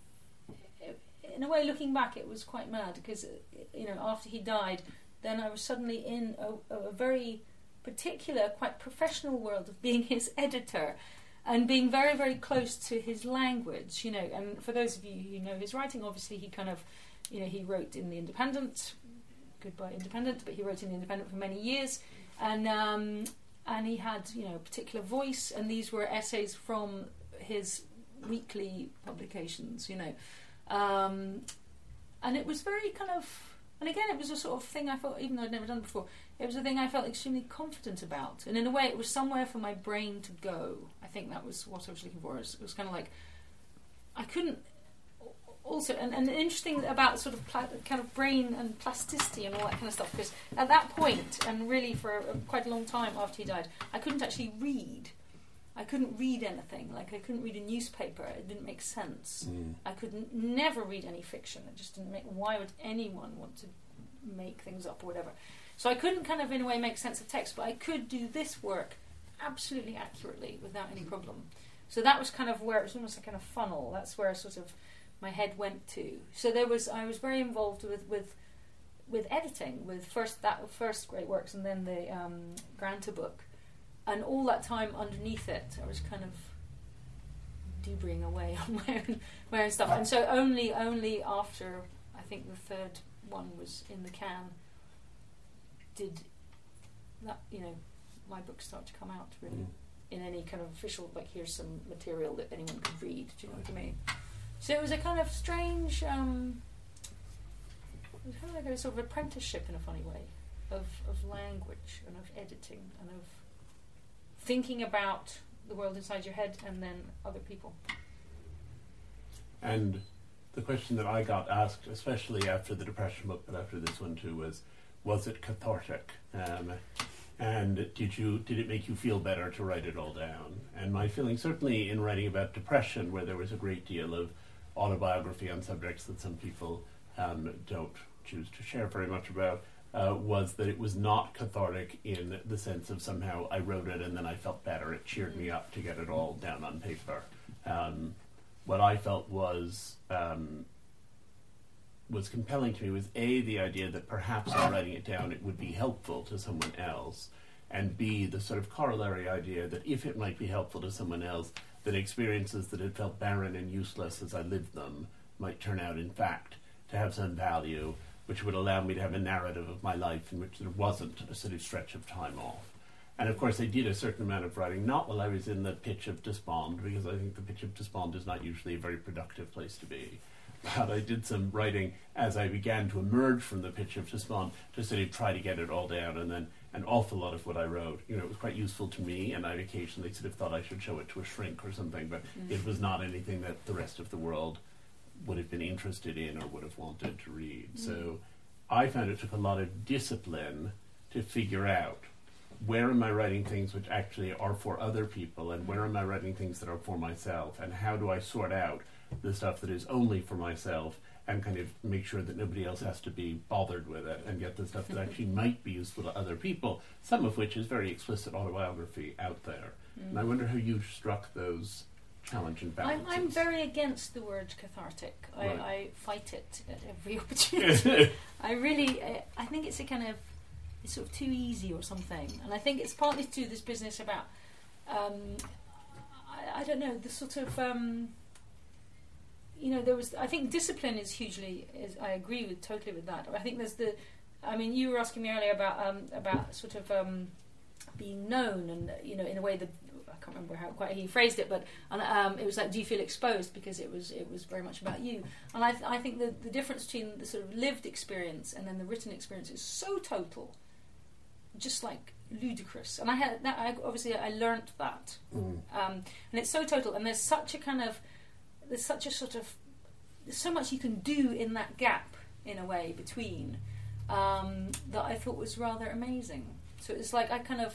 in a way, looking back, it was quite mad, because, you know, after he died, then I was suddenly in a, a very particular, quite professional world of being his editor, and being very, very close to his language, you know. And for those of you who know his writing, obviously he kind of, you know, he wrote in The Independent, goodbye Independent, but he wrote in The Independent for many years, and um, and he had, you know, a particular voice, and these were essays from his weekly publications, you know. Um, and it was very kind of, and again, it was a sort of thing I felt, even though I'd never done it before, it was a thing I felt extremely confident about. And in a way, it was somewhere for my brain to go. I think that was what I was looking for. It was, it was kind of like, I couldn't, also, and, and interesting about sort of pla- kind of brain and plasticity and all that kind of stuff, because at that point, and really for a, quite a long time after he died, I couldn't actually read. I couldn't read anything. Like, I couldn't read a newspaper. It didn't make sense. Mm. I could n- never read any fiction. It just didn't make... Why would anyone want to make things up or whatever? So I couldn't kind of, in a way, make sense of text, but I could do this work absolutely accurately without any problem. So that was kind of where... It was almost a kind of funnel. That's where sort of my head went to. So there was... I was very involved with... with with editing, with first that first Great Works and then the um, Granta book. And all that time underneath it, I was kind of debris away on my own, my own stuff. And so only only after, I think the third one was in the can, did that, you know, my books start to come out, really, mm. in any kind of official, like, here's some material that anyone could read, do you know what I mean? So it was a kind of strange, um, it was kind of like a sort of apprenticeship in a funny way, of, of language and of editing and of thinking about the world inside your head and then other people. And the question that I got asked, especially after the Depression book, but after this one too, was, was it cathartic? Um, and did you did it make you feel better to write it all down? And my feeling, certainly in writing about depression, where there was a great deal of autobiography on subjects that some people um, don't choose to share very much about, Uh, was that it was not cathartic in the sense of somehow I wrote it and then I felt better. It cheered me up to get it all down on paper. Um, what I felt was um, was compelling to me was A, the idea that perhaps in writing it down it would be helpful to someone else, and B, the sort of corollary idea that if it might be helpful to someone else, that experiences that had felt barren and useless as I lived them might turn out, in fact, to have some value, which would allow me to have a narrative of my life in which there wasn't a sort of stretch of time off. And of course I did a certain amount of writing, not while I was in the pitch of despond, because I think the pitch of despond is not usually a very productive place to be. But I did some writing as I began to emerge from the pitch of despond to sort of try to get it all down, and then an awful lot of what I wrote, you know, it was quite useful to me, and I occasionally sort of thought I should show it to a shrink or something, but mm. it was not anything that the rest of the world would have been interested in or would have wanted to read. Mm. So I found it took a lot of discipline to figure out, where am I writing things which actually are for other people, and where am I writing things that are for myself, and how do I sort out the stuff that is only for myself and kind of make sure that nobody else has to be bothered with it, and get the stuff that actually might be useful to other people, some of which is very explicit autobiography out there. Mm. And I wonder how you struck those challenge and balance. I'm, I'm very against the word cathartic. I, Right. I fight it at every opportunity. I really, I, I think it's a kind of, it's sort of too easy or something. And I think it's partly to do this business about, um, I, I don't know, the sort of, um, you know, there was, I think discipline is hugely, is, I agree with totally with that. I think there's the, I mean, you were asking me earlier about, um, about sort of um, being known and, you know, in a way that, I can't remember how quite he phrased it, but and, um, it was like, do you feel exposed? Because it was it was very much about you. And I, th- I think the, the difference between the sort of lived experience and then the written experience is so total, just like ludicrous. And I had that. I, obviously, I learnt that, Mm. um, and it's so total. And there's such a kind of there's such a sort of there's so much you can do in that gap in a way between um, that I thought was rather amazing. So it's like I kind of.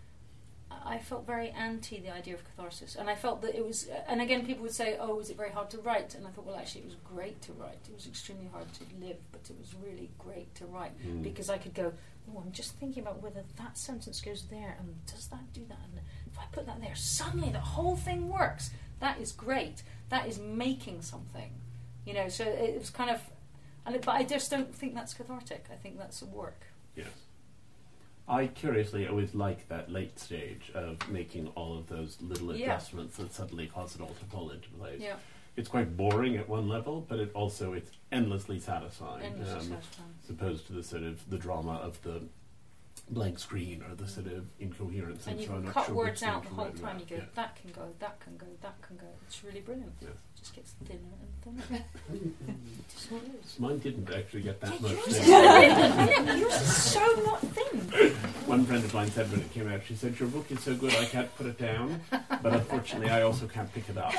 I felt very anti the idea of catharsis, and I felt that it was. And again, people would say, "Oh, was it very hard to write?" And I thought, well, actually, it was great to write. It was extremely hard to live, but it was really great to write Mm. because I could go, "Oh, I'm just thinking about whether that sentence goes there, and does that do that? And if I put that there, suddenly the whole thing works. That is great. That is making something, you know." So it was kind of, and it, but I just don't think that's cathartic. I think that's a work. Yes. I curiously always like that late stage of making all of those little Yeah. adjustments that suddenly cause it all to fall into place. Yeah. It's quite boring at one level, but it also it's endlessly satisfying, Endlessly um, satisfying. as opposed to the sort of the drama of the blank screen or the sort of incoherence. And you so I'm can not cut sure words which out one the to whole write time. about. You go, Yeah. that can go, that can go, that can go. It's really brilliant. Yes. It just gets thinner and thinner. Just what it is. Mine didn't actually get that Yeah, much. yours, is thinner. brilliant. Yours is so not thin. One friend of mine said when it came out, she said, "Your book is so good I can't put it down, but unfortunately I also can't pick it up."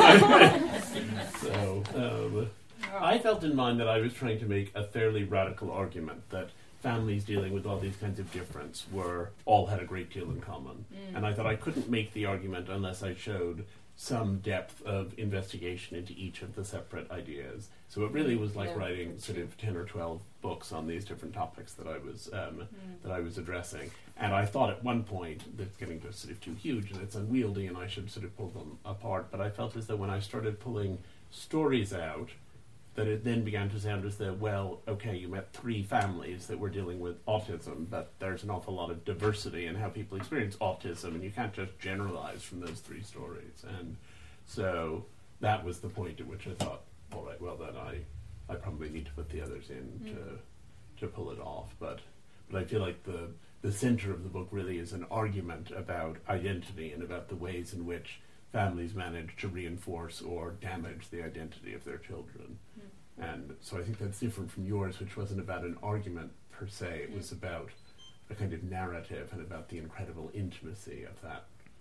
So, um, I felt in mind that I was trying to make a fairly radical argument that families dealing with all these kinds of difference were all had a great deal in common. Mm. And I thought I couldn't make the argument unless I showed some depth of investigation into each of the separate ideas. So it really was like Yeah, writing that's sort true. of ten or twelve books on these different topics that I was um, Mm. that I was addressing. And I thought at one point that it's getting just sort of too huge and it's unwieldy and I should sort of pull them apart. But I felt as though when I started pulling stories out, that it then began to sound as though, well, okay, you met three families that were dealing with autism, but there's an awful lot of diversity in how people experience autism, and you can't just generalize from those three stories. And so that was the point at which I thought, all right, well, then I, I probably need to put the others in Mm. to to pull it off. But but I feel like the the center of the book really is an argument about identity and about the ways in which families manage to reinforce or damage the identity of their children. Mm. And so I think that's different from yours, which wasn't about an argument per se. It was about a kind of narrative and about the incredible intimacy of that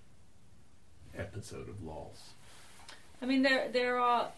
episode of loss. I mean, there there are.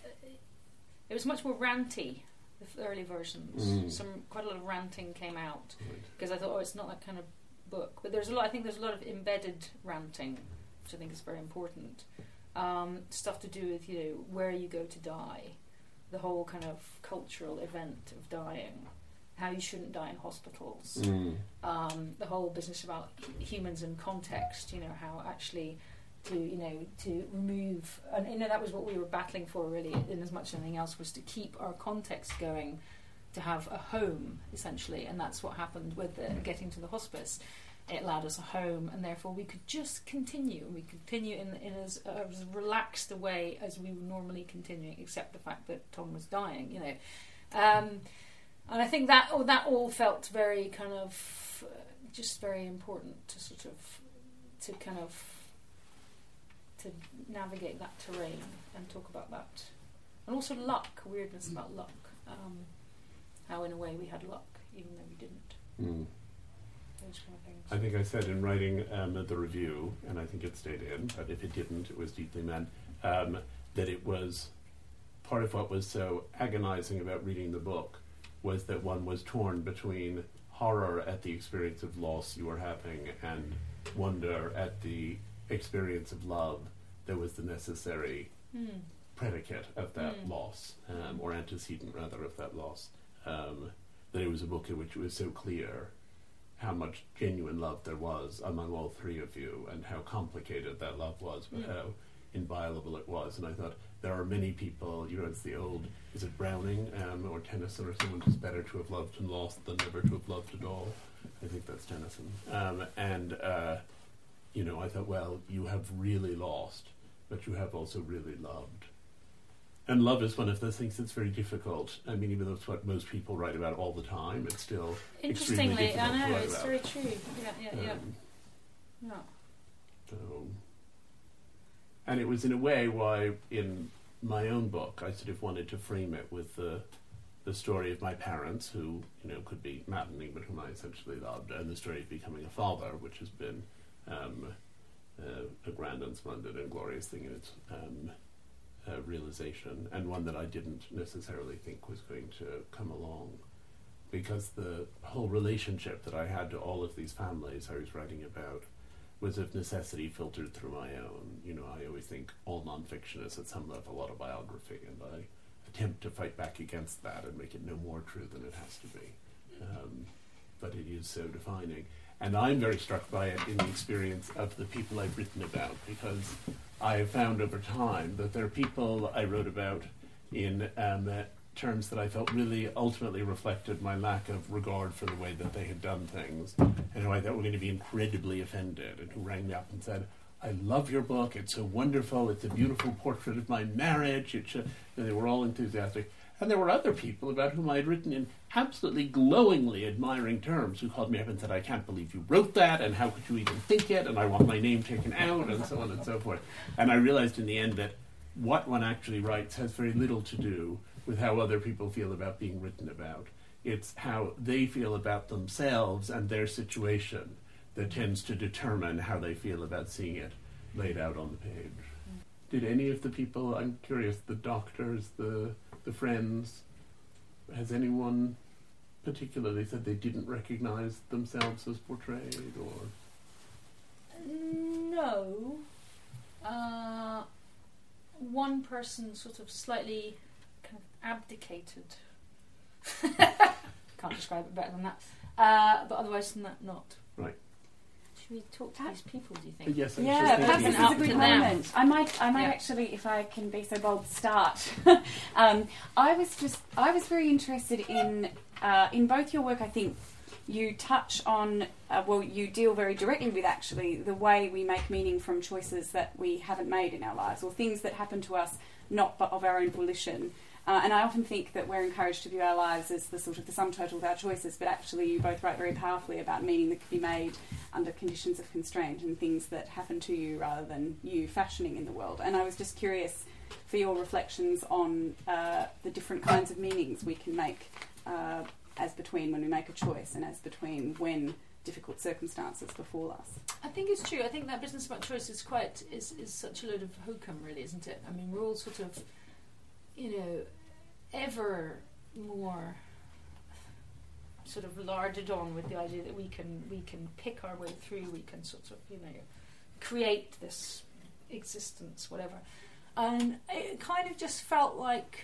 It was much more ranty. The early versions, Mm. some quite a lot of ranting came out Right. because I thought, oh, it's not that kind of book. But there's a lot. I think there's a lot of embedded ranting, which I think is very important. Um, stuff to do with, you know, where you go to die, the whole kind of cultural event of dying, how you shouldn't die in hospitals, Mm. um, the whole business about humans and context. You know, how actually to you know to remove, and you know that was what we were battling for really, in as much as anything else, was to keep our context going, to have a home essentially, and that's what happened with the, getting to the hospice. It allowed us a home, and therefore we could just continue. We could continue in, in as, uh, as relaxed a way as we were normally continuing, except the fact that Tom was dying. You know, um, and I think that oh, that all felt very kind of uh, just very important to sort of to kind of to navigate that terrain and talk about that, and also luck, weirdness about luck. Um, how in a way we had luck, even though we didn't. Mm. Those kind of things. I think I said in writing um, the review, and I think it stayed in, but if it didn't, it was deeply meant, um, that it was part of what was so agonizing about reading the book was that one was torn between horror at the experience of loss you were having and wonder at the experience of love that was the necessary Mm. predicate of that Mm. loss, um, or antecedent rather of that loss. Um, that it was a book in which it was so clear how much genuine love there was among all three of you, and how complicated that love was, but Mm. how inviolable it was. And I thought, there are many people, you know, it's the old, is it Browning um, or Tennyson or someone who's better to have loved and lost than never to have loved at all. I think that's Tennyson. Um, and, uh, you know, I thought, well, you have really lost, but you have also really loved. And love is one of those things that's very difficult. I mean, even though it's what most people write about all the time, it's still extremely Interestingly, difficult I know, to write it's about. very true. Yeah, yeah, yeah. Um, yeah. So, and it was in a way why in my own book I sort of wanted to frame it with the the story of my parents, who, you know, could be maddening, but whom I essentially loved, and the story of becoming a father, which has been um, uh, a grand and splendid and glorious thing in its um, uh, realization, and one that I didn't necessarily think was going to come along, because the whole relationship that I had to all of these families I was writing about was of necessity filtered through my own. You know, I always think all nonfiction is at some level autobiography, and I attempt to fight back against that and make it no more true than it has to be. Um, but it is so defining. And I'm very struck by it in the experience of the people I've written about, because I have found over time that there are people I wrote about in um, uh, terms that I felt really ultimately reflected my lack of regard for the way that they had done things, and who I thought were going to be incredibly offended, and who rang me up and said, I love your book, it's so wonderful, it's a beautiful portrait of my marriage. It should, and they were all enthusiastic. And there were other people about whom I had written in absolutely glowingly admiring terms who called me up and said, I can't believe you wrote that, and how could you even think it, and I want my name taken out, and so on and so forth. And I realized in the end that what one actually writes has very little to do with how other people feel about being written about. It's how they feel about themselves and their situation that tends to determine how they feel about seeing it laid out on the page. Did any of the people, I'm curious, the doctors, the the friends, has anyone particularly said they didn't recognize themselves as portrayed, or? No. Uh, one person sort of slightly kind of abdicated. Can't describe it better than that. Uh, but otherwise than that, not. Right. Should we talk to these people, do you think? Yes, I'm Yeah, just perhaps thinking. this is a Up good to them. moment. I might, I might Yeah. actually, if I can be so bold, start. um, I was just, I was very interested in, uh, in both your work. I think you touch on, uh, well, you deal very directly with actually the way we make meaning from choices that we haven't made in our lives, or things that happen to us not of our own volition. Uh, and I often think that we're encouraged to view our lives as the sort of the sum total of our choices, but actually you both write very powerfully about meaning that could be made under conditions of constraint and things that happen to you rather than you fashioning in the world. And I was just curious for your reflections on uh, the different kinds of meanings we can make uh, as between when we make a choice and as between when difficult circumstances befall us. I think it's true. I think that business about choice is quite is, is such a load of hokum, really, isn't it? I mean, we're all sort of, you know, ever more sort of larded on with the idea that we can we can pick our way through, we can sort of, you know, create this existence, whatever. And it kind of just felt like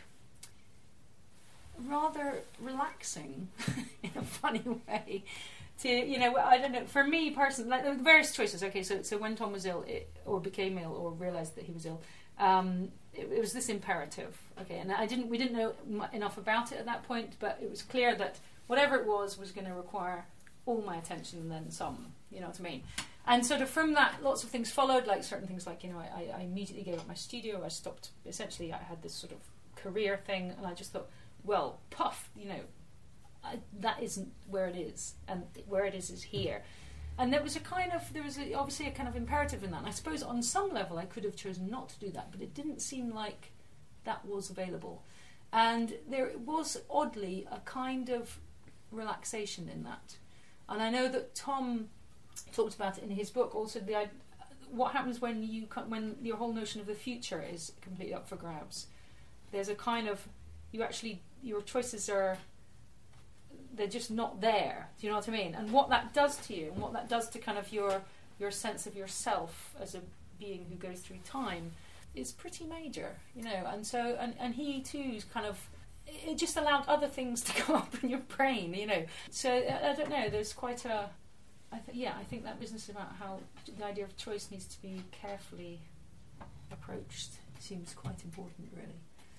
rather relaxing in a funny way to, you know, I don't know, for me personally, like the various choices. Okay, so so when Tom was ill, it, or became ill, or realised that he was ill, um, it, it was this imperative. Okay, and I didn't, we didn't know m- enough about it at that point, but it was clear that whatever it was was going to require all my attention and then some. You know what I mean? And sort of from that, lots of things followed, like certain things like, you know, I, I immediately gave up my studio. I stopped. Essentially, I had this sort of career thing, and I just thought, well, puff, you know. I, that isn't where it is, and where it is is here. And there was a kind of, there was a, obviously a kind of imperative in that. And I suppose on some level I could have chosen not to do that, but it didn't seem like that was available. And there was oddly a kind of relaxation in that. And I know that Tom talked about it in his book. Also, the what happens when you when your whole notion of the future is completely up for grabs. There's a kind of, you actually, your choices are, they're just not there. Do you know what I mean? And what that does to you, and what that does to kind of your your sense of yourself as a being who goes through time, is pretty major, you know. And so, and, and he too kind of, it just allowed other things to come up in your brain, you know. So I, I don't know. There's quite a, I th- yeah. I think that business about how the idea of choice needs to be carefully approach seems quite important, really.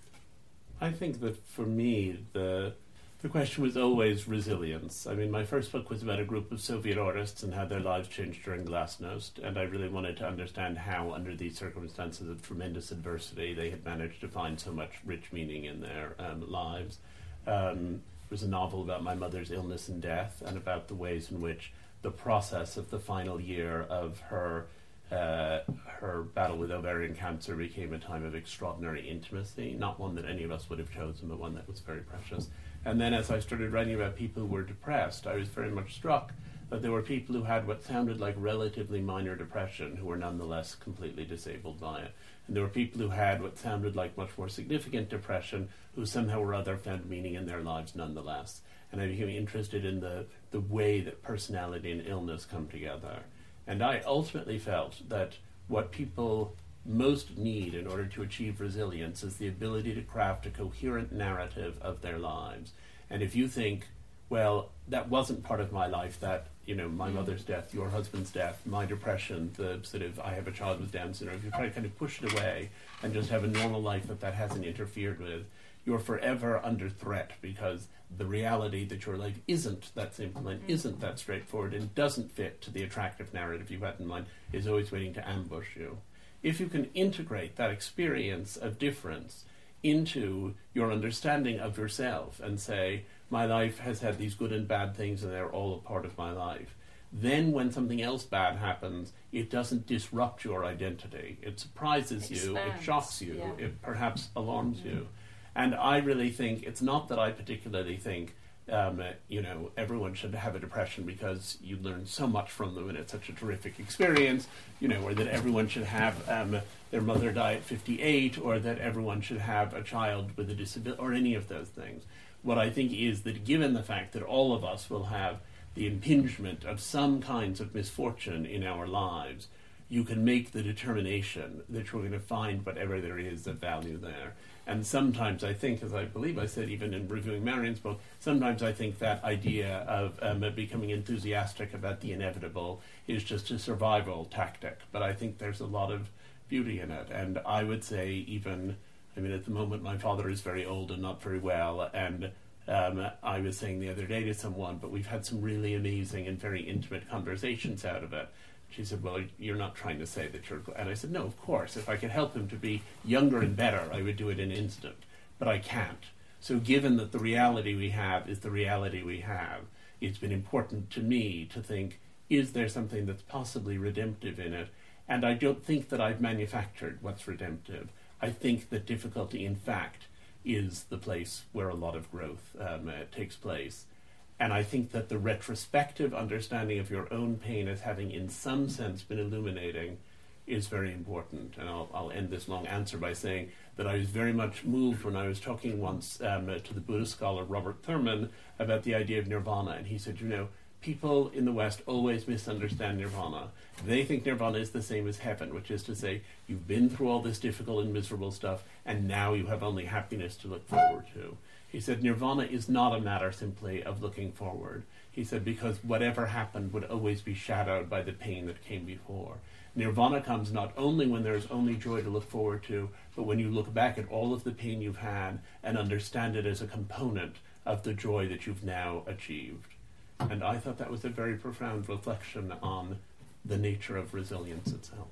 I think that for me, the the question was always resilience. I mean, my first book was about a group of Soviet artists and how their lives changed during Glasnost, and I really wanted to understand how, under these circumstances of tremendous adversity, they had managed to find so much rich meaning in their um, lives. Um, it was a novel about my mother's illness and death, and about the ways in which the process of the final year of her uh, her battle with ovarian cancer became a time of extraordinary intimacy, not one that any of us would have chosen, but one that was very precious. And then as I started writing about people who were depressed, I was very much struck that there were people who had what sounded like relatively minor depression who were nonetheless completely disabled by it. And there were people who had what sounded like much more significant depression who somehow or other found meaning in their lives nonetheless. And I became interested in the, the way that personality and illness come together. And I ultimately felt that what people most need in order to achieve resilience is the ability to craft a coherent narrative of their lives. And if you think, well, that wasn't part of my life, that, you know, my mother's death, your husband's death, my depression, the sort of, I have a child with Down syndrome, if you try to kind of push it away and just have a normal life that that hasn't interfered with, you're forever under threat, because the reality that your life isn't that simple and isn't that straightforward and doesn't fit to the attractive narrative you had in mind is always waiting to ambush you. If you can integrate that experience of difference into your understanding of yourself and say, my life has had these good and bad things and they're all a part of my life, then when something else bad happens, it doesn't disrupt your identity. It surprises It you, expands, it shocks you, yeah. it perhaps alarms Mm-hmm. you. And I really think, it's not that I particularly think Um, uh, you know, everyone should have a depression because you learn so much from them and it's such a terrific experience, you know, or that everyone should have um, their mother die at fifty-eight, or that everyone should have a child with a disability, or any of those things. What I think is that given the fact that all of us will have the impingement of some kinds of misfortune in our lives, you can make the determination that you're going to find whatever there is of value there. And sometimes I think, as I believe I said even in reviewing Marion's book, sometimes I think that idea of um, becoming enthusiastic about the inevitable is just a survival tactic. But I think there's a lot of beauty in it. And I would say even, I mean, at the moment my father is very old and not very well, and um, I was saying the other day to someone, but we've had some really amazing and very intimate conversations out of it. She said, well, you're not trying to say that you're... And I said, no, of course. If I could help him to be younger and better, I would do it in an instant. But I can't. So given that the reality we have is the reality we have, it's been important to me to think, is there something that's possibly redemptive in it? And I don't think that I've manufactured what's redemptive. I think that difficulty, in fact, is the place where a lot of growth um, uh, takes place. And I think that the retrospective understanding of your own pain as having in some sense been illuminating is very important. And I'll, I'll end this long answer by saying that I was very much moved when I was talking once um, to the Buddhist scholar Robert Thurman about the idea of nirvana. And he said, you know, people in the West always misunderstand nirvana. They think nirvana is the same as heaven, which is to say, you've been through all this difficult and miserable stuff, and now you have only happiness to look forward to. He said, nirvana is not a matter simply of looking forward. He said, because whatever happened would always be shadowed by the pain that came before. Nirvana comes not only when there is only joy to look forward to, but when you look back at all of the pain you've had and understand it as a component of the joy that you've now achieved. And I thought that was a very profound reflection on the nature of resilience itself.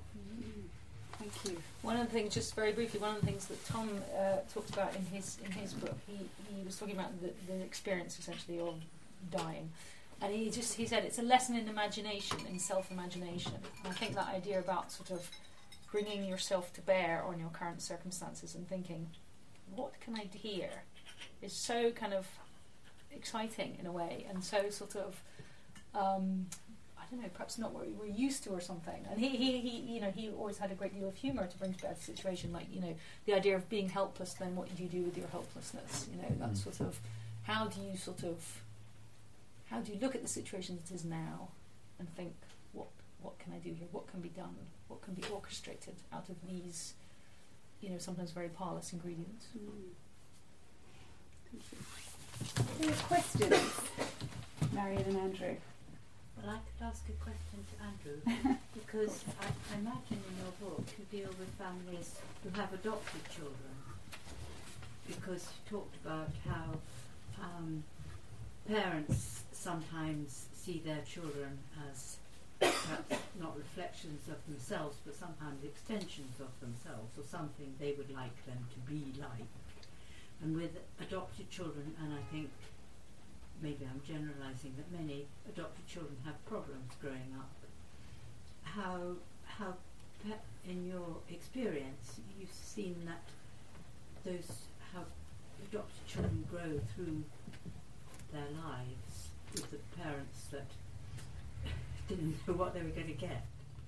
Thank you. One of the things, just very briefly, one of the things that Tom uh, talked about in his in his book, he, he was talking about the, the experience essentially of dying, and he just he said it's a lesson in imagination, in self-imagination. And I think that idea about sort of bringing yourself to bear on your current circumstances and thinking, what can I do here, is so kind of exciting in a way, and so sort of. Um, I don't know, perhaps not what we're used to or something. And he, he, he, you know, he always had a great deal of humour to bring to bear the situation, like, you know, the idea of being helpless, then what do you do with your helplessness? You know, that mm. sort of, how do you sort of, how do you look at the situation that is now and think, what, what can I do here? What can be done? What can be orchestrated out of these, you know, sometimes very parlous ingredients? Mm. Thank you. Any questions, Marion and Andrew? Well, I could ask a question to Andrew, because I, I imagine in your book you deal with families who have adopted children, because you talked about how um, parents sometimes see their children as perhaps not reflections of themselves, but sometimes extensions of themselves, or something they would like them to be like. And with adopted children, and I think maybe I'm generalising, that many adopted children have problems growing up. How, how, in your experience, you've seen that those how adopted children grow through their lives with the parents that didn't know what they were going to get.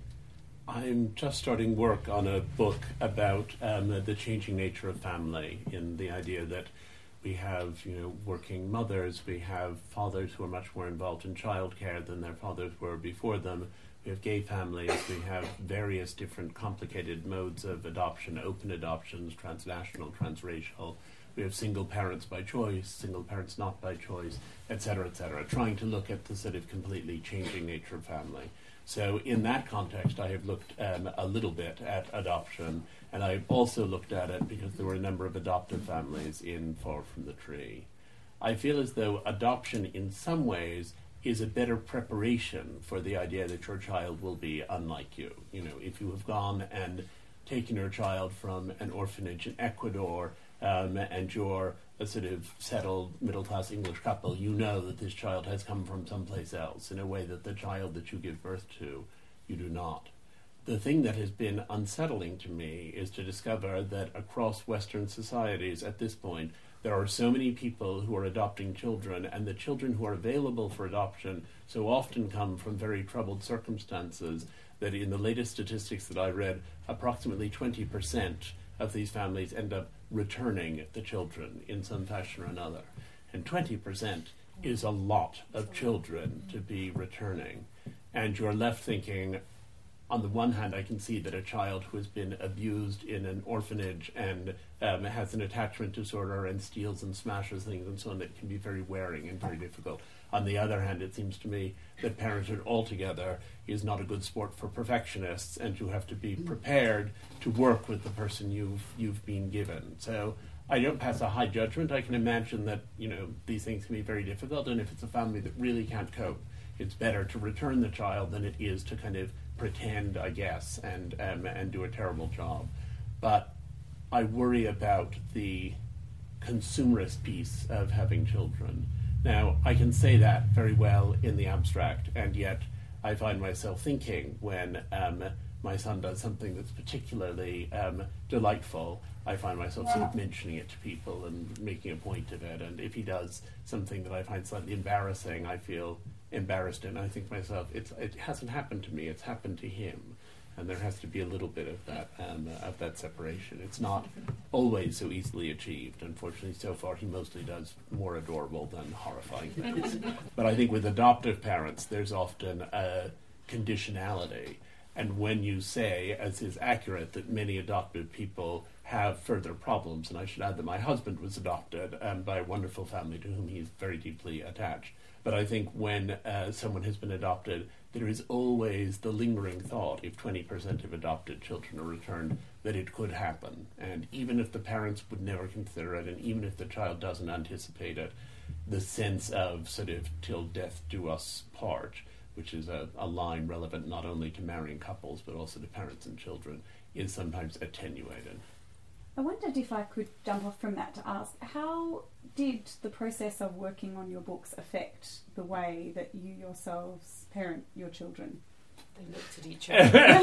I'm just starting work on a book about um, the changing nature of family, in the idea that we have, you know, working mothers, we have fathers who are much more involved in childcare than their fathers were before them, we have gay families, we have various different complicated modes of adoption, open adoptions, transnational, transracial. We have single parents by choice, single parents not by choice, et cetera, et cetera, trying to look at the sort of completely changing nature of family. So in that context, I have looked um, a little bit at adoption, and I've also looked at it because there were a number of adoptive families in Far From the Tree. I feel as though adoption in some ways is a better preparation for the idea that your child will be unlike you. You know, if you have gone and taken your child from an orphanage in Ecuador, Um, and you're a sort of settled middle-class English couple, you know that this child has come from someplace else in a way that the child that you give birth to, you do not. The thing that has been unsettling to me is to discover that across Western societies at this point, there are so many people who are adopting children, and the children who are available for adoption so often come from very troubled circumstances that in the latest statistics that I read, approximately twenty percent of these families end up returning the children in some fashion or another. And twenty percent is a lot of children to be returning. And you're left thinking, on the one hand, I can see that a child who has been abused in an orphanage and um, has an attachment disorder and steals and smashes things and so on, that can be very wearing and very difficult. On the other hand, it seems to me that parenthood altogether is not a good sport for perfectionists, and you have to be prepared to work with the person you've you've been given. So I don't pass a high judgment. I can imagine that, you know, these things can be very difficult, and if it's a family that really can't cope, it's better to return the child than it is to kind of pretend, I guess, and um, and do a terrible job. But I worry about the consumerist piece of having children. Now, I can say that very well in the abstract, and yet I find myself thinking when um, my son does something that's particularly um, delightful, I find myself sort of mentioning it to people and making a point of it. And if he does something that I find slightly embarrassing, I feel embarrassed, and I think to myself, it's, it hasn't happened to me, it's happened to him. And there has to be a little bit of that um, uh, of that separation. It's not always so easily achieved. Unfortunately, so far he mostly does more adorable than horrifying things. But I think with adoptive parents, there's often a conditionality. And when you say, as is accurate, that many adopted people have further problems, and I should add that my husband was adopted um, by a wonderful family to whom he's very deeply attached. But I think when uh, someone has been adopted, there is always the lingering thought, if twenty percent of adopted children are returned, that it could happen. And even if the parents would never consider it, and even if the child doesn't anticipate it, the sense of sort of till death do us part, which is a, a line relevant not only to marrying couples, but also to parents and children, is sometimes attenuated. I wondered if I could jump off from that to ask, how did the process of working on your books affect the way that you yourselves parent your children? They looked at each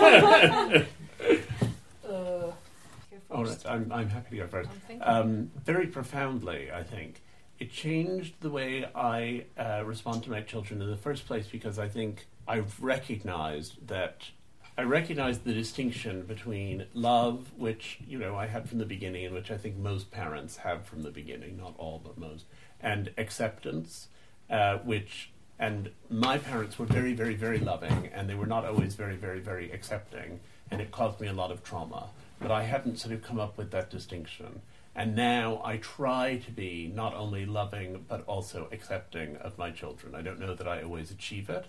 other. uh, All right, I'm, I'm happy to go first. Um, very profoundly, I think. It changed the way I uh, respond to my children in the first place, because I think I've recognized that I recognize the distinction between love, which, you know, I had from the beginning, and which I think most parents have from the beginning, not all, but most, and acceptance, uh, which, and my parents were very, very, very loving, and they were not always very, very, very accepting, and it caused me a lot of trauma. But I hadn't sort of come up with that distinction. And now I try to be not only loving, but also accepting of my children. I don't know that I always achieve it,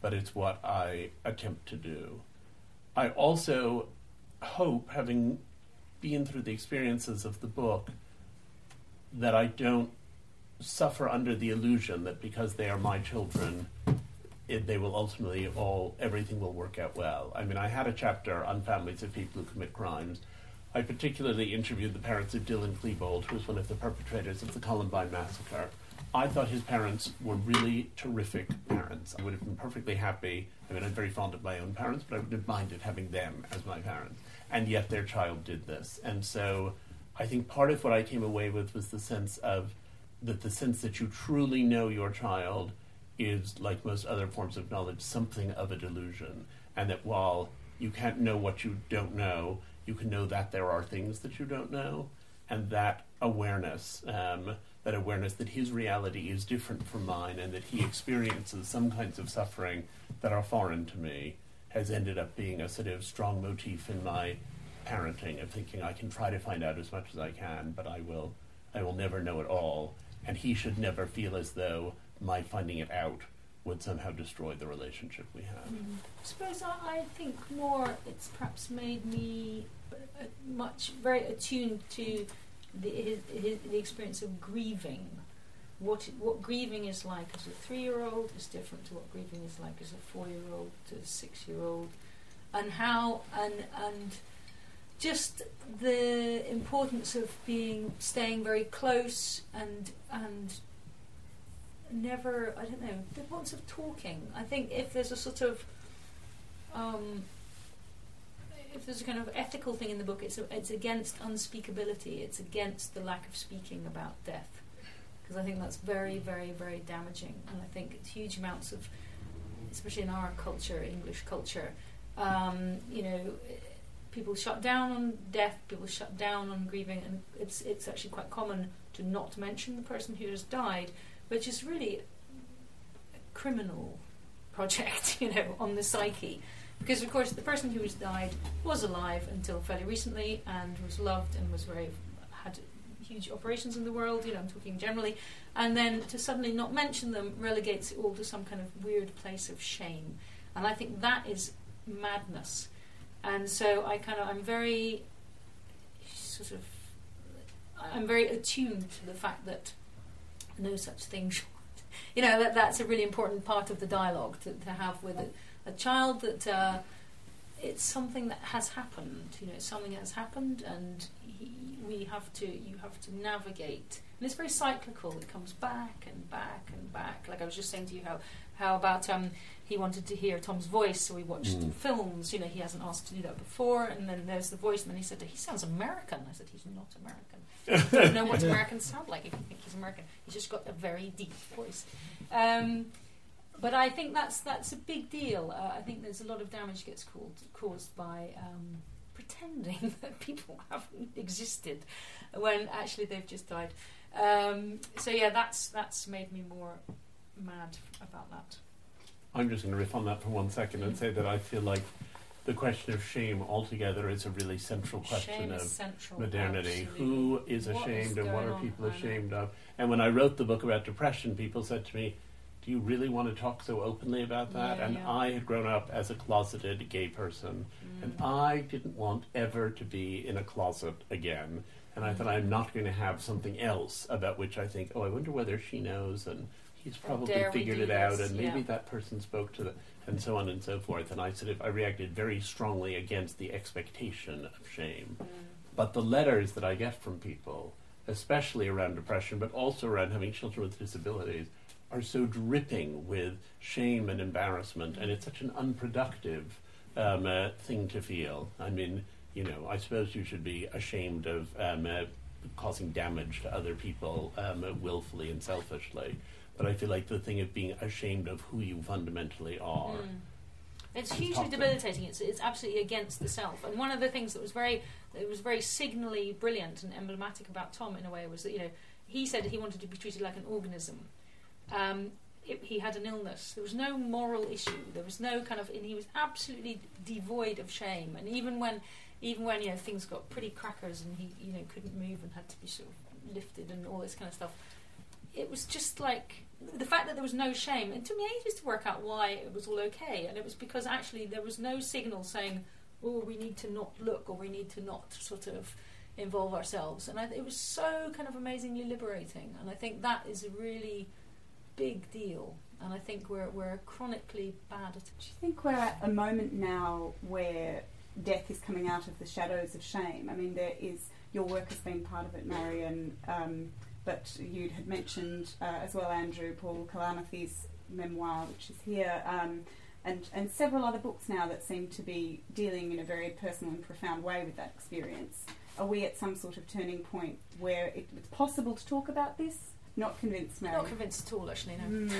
but it's what I attempt to do. I also hope, having been through the experiences of the book, that I don't suffer under the illusion that because they are my children, it, they will ultimately all, everything will work out well. I mean, I had a chapter on families of people who commit crimes. I particularly interviewed the parents of Dylan Klebold, who was one of the perpetrators of the Columbine massacre. I thought his parents were really terrific parents. I would have been perfectly happy. I mean, I'm very fond of my own parents, but I wouldn't have minded having them as my parents. And yet their child did this. And so I think part of what I came away with was the sense of, that the sense that you truly know your child is, like most other forms of knowledge, something of a delusion. And that while you can't know what you don't know, you can know that there are things that you don't know. And that awareness, um, that awareness that his reality is different from mine and that he experiences some kinds of suffering that are foreign to me, has ended up being a sort of strong motif in my parenting, of thinking I can try to find out as much as I can, but I will I will never know it all, and he should never feel as though my finding it out would somehow destroy the relationship we have. Mm. I suppose I, I think more it's perhaps made me uh, much very attuned to the, his, his, the experience of grieving. What what grieving is like as a three-year-old is different to what grieving is like as a four-year-old to a six-year-old, and how and and just the importance of being staying very close and and never, I don't know, the importance of talking. I think if there's a sort of um, if there's a kind of ethical thing in the book, it's a, it's against unspeakability. It's against the lack of speaking about death, because I think that's very, very, very damaging. And I think it's huge amounts of, especially in our culture, English culture, um, you know, people shut down on death, people shut down on grieving, and it's it's actually quite common to not mention the person who has died, which is really a criminal project, you know, on the psyche. Because, of course, the person who has died was alive until fairly recently and was loved and was very, had huge operations in the world, you know, I'm talking generally, and then to suddenly not mention them relegates it all to some kind of weird place of shame. And I think that is madness. And so I kind of, I'm very, sort of, I'm very attuned to the fact that no such thing, you know, that that's a really important part of the dialogue to, to have with a, a child, that uh, it's something that has happened, you know, it's something that has happened, and he, we have to, you have to navigate. And it's very cyclical, it comes back and back and back. Like I was just saying to you how, how about um, he wanted to hear Tom's voice, so we watched mm. films, you know, he hasn't asked to do that before, and then there's the voice, and then he said, he sounds American. I said, he's not American. You don't know what Americans sound like if you think he's American. He's just got a very deep voice. Um, but I think that's that's a big deal. Uh, I think there's a lot of damage gets caused, caused by um, pretending that people haven't existed when actually they've just died. Um, so yeah, that's that's made me more mad about that. I'm just going to riff on that for one second and say that I feel like the question of shame altogether is a really central question of central, modernity. absolutely. Who is What ashamed is and what are on? people ashamed of? And when I wrote the book about depression, people said to me, do you really want to talk so openly about that? Yeah, and yeah. I had grown up as a closeted gay person, Mm. and I didn't want ever to be in a closet again. And I thought, I'm not going to have something else about which I think, oh, I wonder whether she knows, and he's probably dare we figured do it out, this? and maybe Yeah. that person spoke to the, and so on and so forth. And I sort of, I reacted very strongly against the expectation of shame. Mm. But the letters that I get from people, especially around depression, but also around having children with disabilities, are so dripping with shame and embarrassment, and it's such an unproductive um, uh, thing to feel. I mean, you know, I suppose you should be ashamed of um, uh, causing damage to other people um, uh, willfully and selfishly, but I feel like the thing of being ashamed of who you fundamentally are. Mm. It's hugely debilitating. It's it's absolutely against the self. And one of the things that was very that was very signally brilliant and emblematic about Tom in a way was that, you know, he said he wanted to be treated like an organism. Um, it, he had an illness. There was no moral issue. There was no kind of, and he was absolutely devoid of shame. And even when, even when you know things got pretty crackers and he you know couldn't move and had to be sort of lifted and all this kind of stuff, it was just like the fact that there was no shame, it took me ages to work out why it was all okay, and it was because actually there was no signal saying, oh, we need to not look, or we need to not sort of involve ourselves. And I, it was so kind of amazingly liberating, and I think that is a really big deal, and I think we're we're chronically bad at it. Do you think we're at a moment now where death is coming out of the shadows of shame? I mean, there is, your work has been part of it, Marion, um, but you had mentioned uh, as well, Andrew, Paul Kalamathy's memoir, which is here, um, and, and several other books now that seem to be dealing in a very personal and profound way with that experience. Are we at some sort of turning point where it, it's possible to talk about this? Not convinced, Mary. Not convinced at all, actually, no. Mm.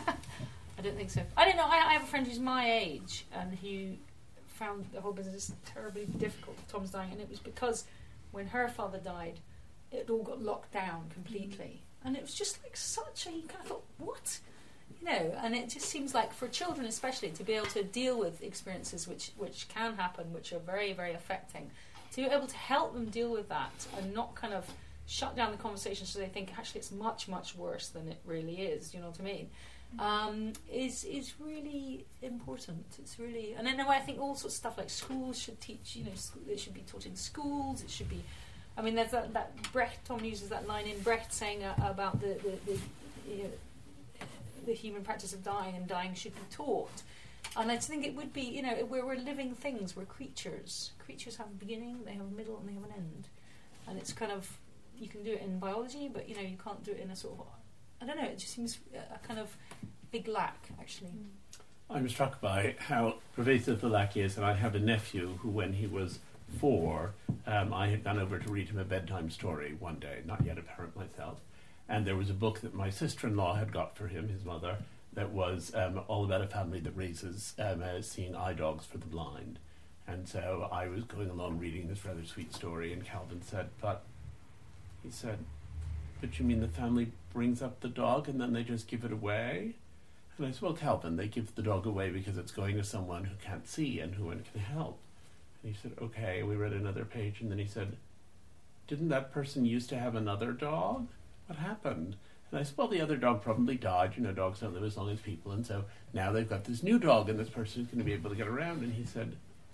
I don't think so. I don't know, I, I have a friend who's my age, and he found the whole business terribly difficult. Tom's dying, and it was because when her father died, it all got locked down completely. And it was just like such a, you kind of thought, what? You know, and it just seems like for children especially to be able to deal with experiences which, which can happen, which are very, very affecting, to be able to help them deal with that and not kind of shut down the conversation so they think actually it's much, much worse than it really is, you know what I mean, um, is is really important. It's really, and in a way I think all sorts of stuff like schools should teach, you know, school, it should be taught in schools, it should be, I mean there's that, that Brecht, Tom uses that line in Brecht saying uh, about the, the, the, you know, the human practice of dying, and dying should be taught. And I just think it would be, you know, we're, we're living things, we're creatures. Creatures have a beginning, they have a middle, and they have an end. And it's kind of, you can do it in biology, but, you know, you can't do it in a sort of, I don't know, it just seems a, a kind of big lack, actually. Mm. I'm struck by how pervasive the lack is, and I have a nephew who, when he was four, um, I had gone over to read him a bedtime story one day, not yet a parent myself, and there was a book that my sister-in-law had got for him, his mother, that was um, all about a family that raises um, uh, seeing eye dogs for the blind. And so I was going along reading this rather sweet story, and Calvin said, but, he said, but you mean the family brings up the dog and then they just give it away? And I said, well, Calvin, they give the dog away because it's going to someone who can't see and who one can help. And he said, okay, we read another page, and then he said, didn't that person used to have another dog? What happened? And I said, well, the other dog probably died. You know, dogs don't live as long as people, and so now they've got this new dog, and this person is going to be able to get around. And he said,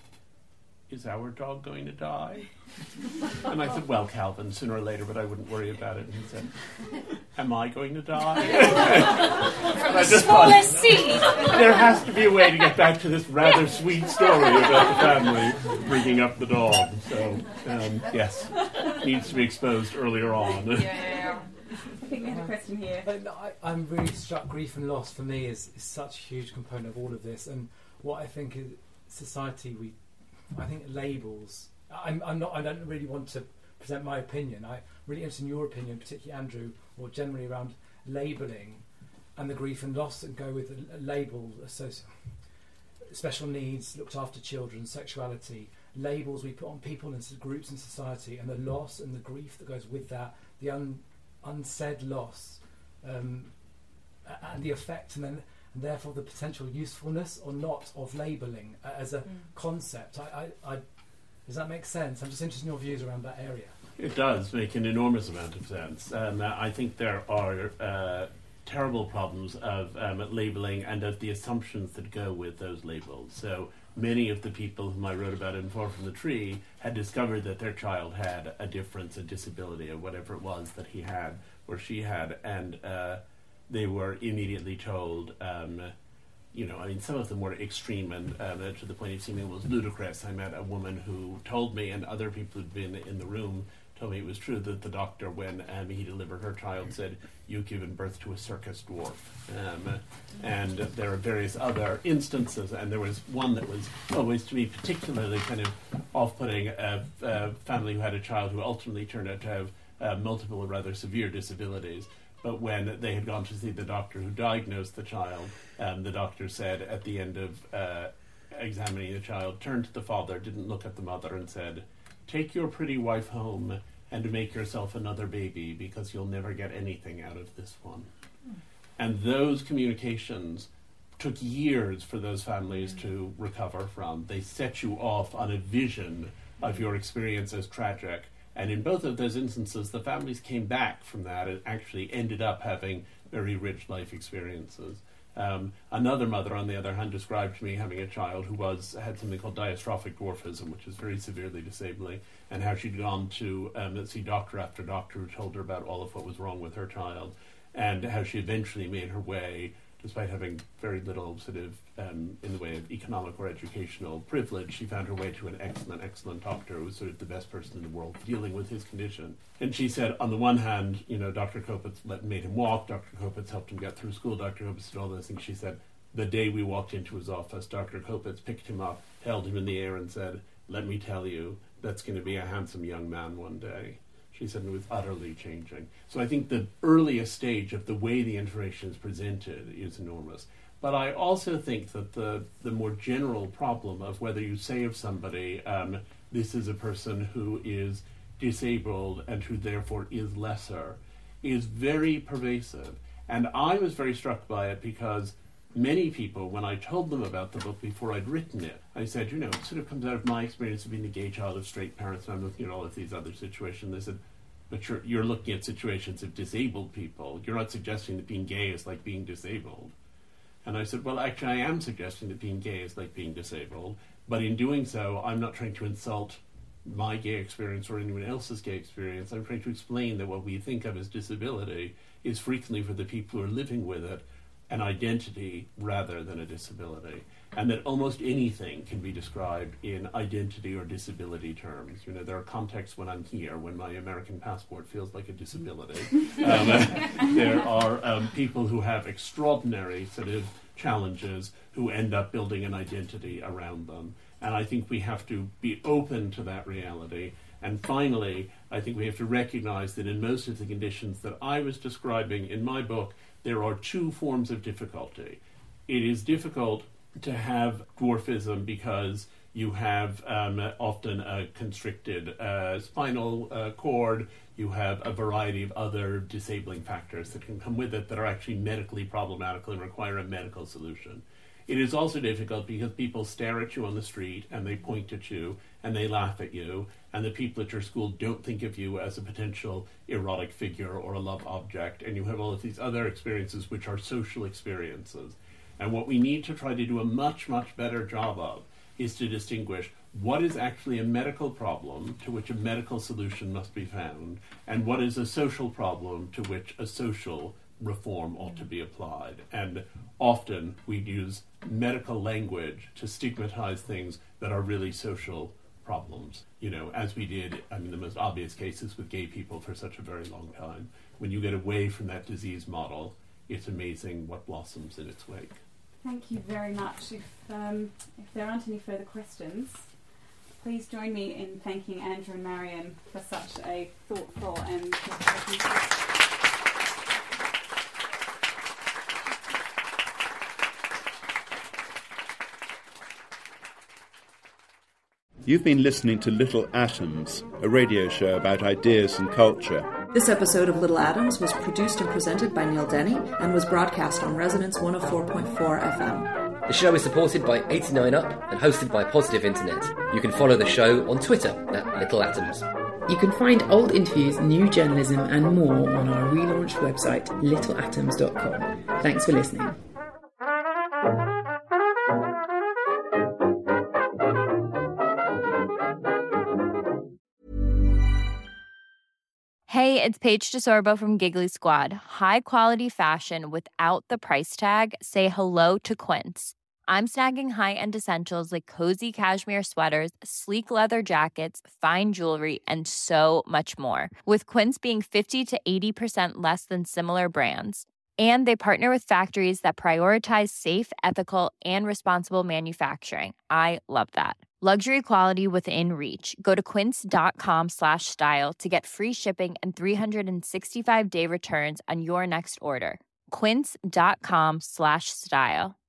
is our dog going to die? And I said, well, Calvin, sooner or later, but I wouldn't worry about it. And he said, am I going to die? From the smallest seed. There has to be a way to get back to this rather sweet story about the family bringing up the dog. So, um, yes, needs to be exposed earlier on. Yeah, yeah, yeah. I think we had a question here. But I, I'm really struck. Grief and loss for me is, is such a huge component of all of this, and what I think is society we, I think labels. I'm, I'm not. I don't really want to present my opinion. I'm really interested in your opinion, particularly Andrew, or generally around labelling and the grief and loss, and go with a, a label, associ- special needs, looked after children, sexuality. Labels we put on people and groups in society, and the loss and the grief that goes with that, the un. unsaid loss, um, and the effect, and then and therefore the potential usefulness or not of labelling uh, as a mm. concept. I, I, I, does that make sense? I'm just interested in your views around that area. It does make an enormous amount of sense. Um, I think there are uh, terrible problems of um, labelling and of the assumptions that go with those labels. So many of the people whom I wrote about in Fall from the Tree had discovered that their child had a difference, a disability, or whatever it was that he had or she had, and uh, they were immediately told, um, you know, I mean, some of them were extreme and uh, to the point of seeming almost ludicrous. I met a woman who told me, and other people who'd been in the room told me it was true, that the doctor, when um, he delivered her child, said, you've given birth to a circus dwarf. Um, and there are various other instances, and there was one that was always, to me, particularly kind of off-putting, a, a family who had a child who ultimately turned out to have uh, multiple or rather severe disabilities. But when they had gone to see the doctor who diagnosed the child, um, the doctor said at the end of uh, examining the child, turned to the father, didn't look at the mother, and said, take your pretty wife home and make yourself another baby, because you'll never get anything out of this one. Mm. And those communications took years for those families mm. to recover from. They set you off on a vision of your experience as tragic. And in both of those instances, the families came back from that and actually ended up having very rich life experiences. Um, another mother, on the other hand, described to me having a child who was had something called dystrophic dwarfism, which is very severely disabling, and how she'd gone to um, see doctor after doctor who told her about all of what was wrong with her child, and how she eventually made her way, despite having very little sort of um, in the way of economic or educational privilege, she found her way to an excellent, excellent doctor who was sort of the best person in the world dealing with his condition. And she said, on the one hand, you know, Doctor Kopitz let, made him walk, Doctor Kopitz helped him get through school, Doctor Kopitz did all those things. She said, the day we walked into his office, Doctor Kopitz picked him up, held him in the air and said, let me tell you, that's going to be a handsome young man one day. She said it was utterly changing. So I think the earliest stage of the way the information is presented is enormous. But I also think that the, the more general problem of whether you say of somebody, um, this is a person who is disabled and who therefore is lesser, is very pervasive. And I was very struck by it because many people, when I told them about the book before I'd written it, I said, you know, it sort of comes out of my experience of being a gay child of straight parents, and I'm looking at all of these other situations. They said, but you're, you're looking at situations of disabled people. You're not suggesting that being gay is like being disabled. And I said, well, actually, I am suggesting that being gay is like being disabled, but in doing so, I'm not trying to insult my gay experience or anyone else's gay experience. I'm trying to explain that what we think of as disability is frequently for the people who are living with it an identity rather than a disability, and that almost anything can be described in identity or disability terms. You know, there are contexts when I'm here, when my American passport feels like a disability. um, there are um, people who have extraordinary sort of challenges who end up building an identity around them. And I think we have to be open to that reality. And finally, I think we have to recognize that in most of the conditions that I was describing in my book, there are two forms of difficulty. It is difficult to have dwarfism because you have um, often a constricted uh, spinal uh, cord, you have a variety of other disabling factors that can come with it that are actually medically problematical and require a medical solution. It is also difficult because people stare at you on the street and they point at you and they laugh at you, and the people at your school don't think of you as a potential erotic figure or a love object, and you have all of these other experiences which are social experiences. And what we need to try to do a much, much better job of is to distinguish what is actually a medical problem to which a medical solution must be found, and what is a social problem to which a social reform ought to be applied. And often we use medical language to stigmatize things that are really social problems, you know, as we did, I mean, the most obvious cases with gay people for such a very long time. When you get away from that disease model, it's amazing what blossoms in its wake. Thank you very much. If, um, if there aren't any further questions, please join me in thanking Andrew and Marion for such a thoughtful and You've been listening to Little Atoms, a radio show about ideas and culture. This episode of Little Atoms was produced and presented by Neil Denny and was broadcast on Resonance one oh four point four F M. The show is supported by eighty-nine up and hosted by Positive Internet. You can follow the show on Twitter at Little Atoms. You can find old interviews, new journalism and more on our relaunched website, little atoms dot com. Thanks for listening. Hey, it's Paige DeSorbo from Giggly Squad. High quality fashion without the price tag. Say hello to Quince. I'm snagging high-end essentials like cozy cashmere sweaters, sleek leather jackets, fine jewelry, and so much more. With Quince being fifty to eighty percent less than similar brands. And they partner with factories that prioritize safe, ethical, and responsible manufacturing. I love that. Luxury quality within reach. Go to quince.com slash style to get free shipping and three sixty-five day returns on your next order. Quince.com slash style.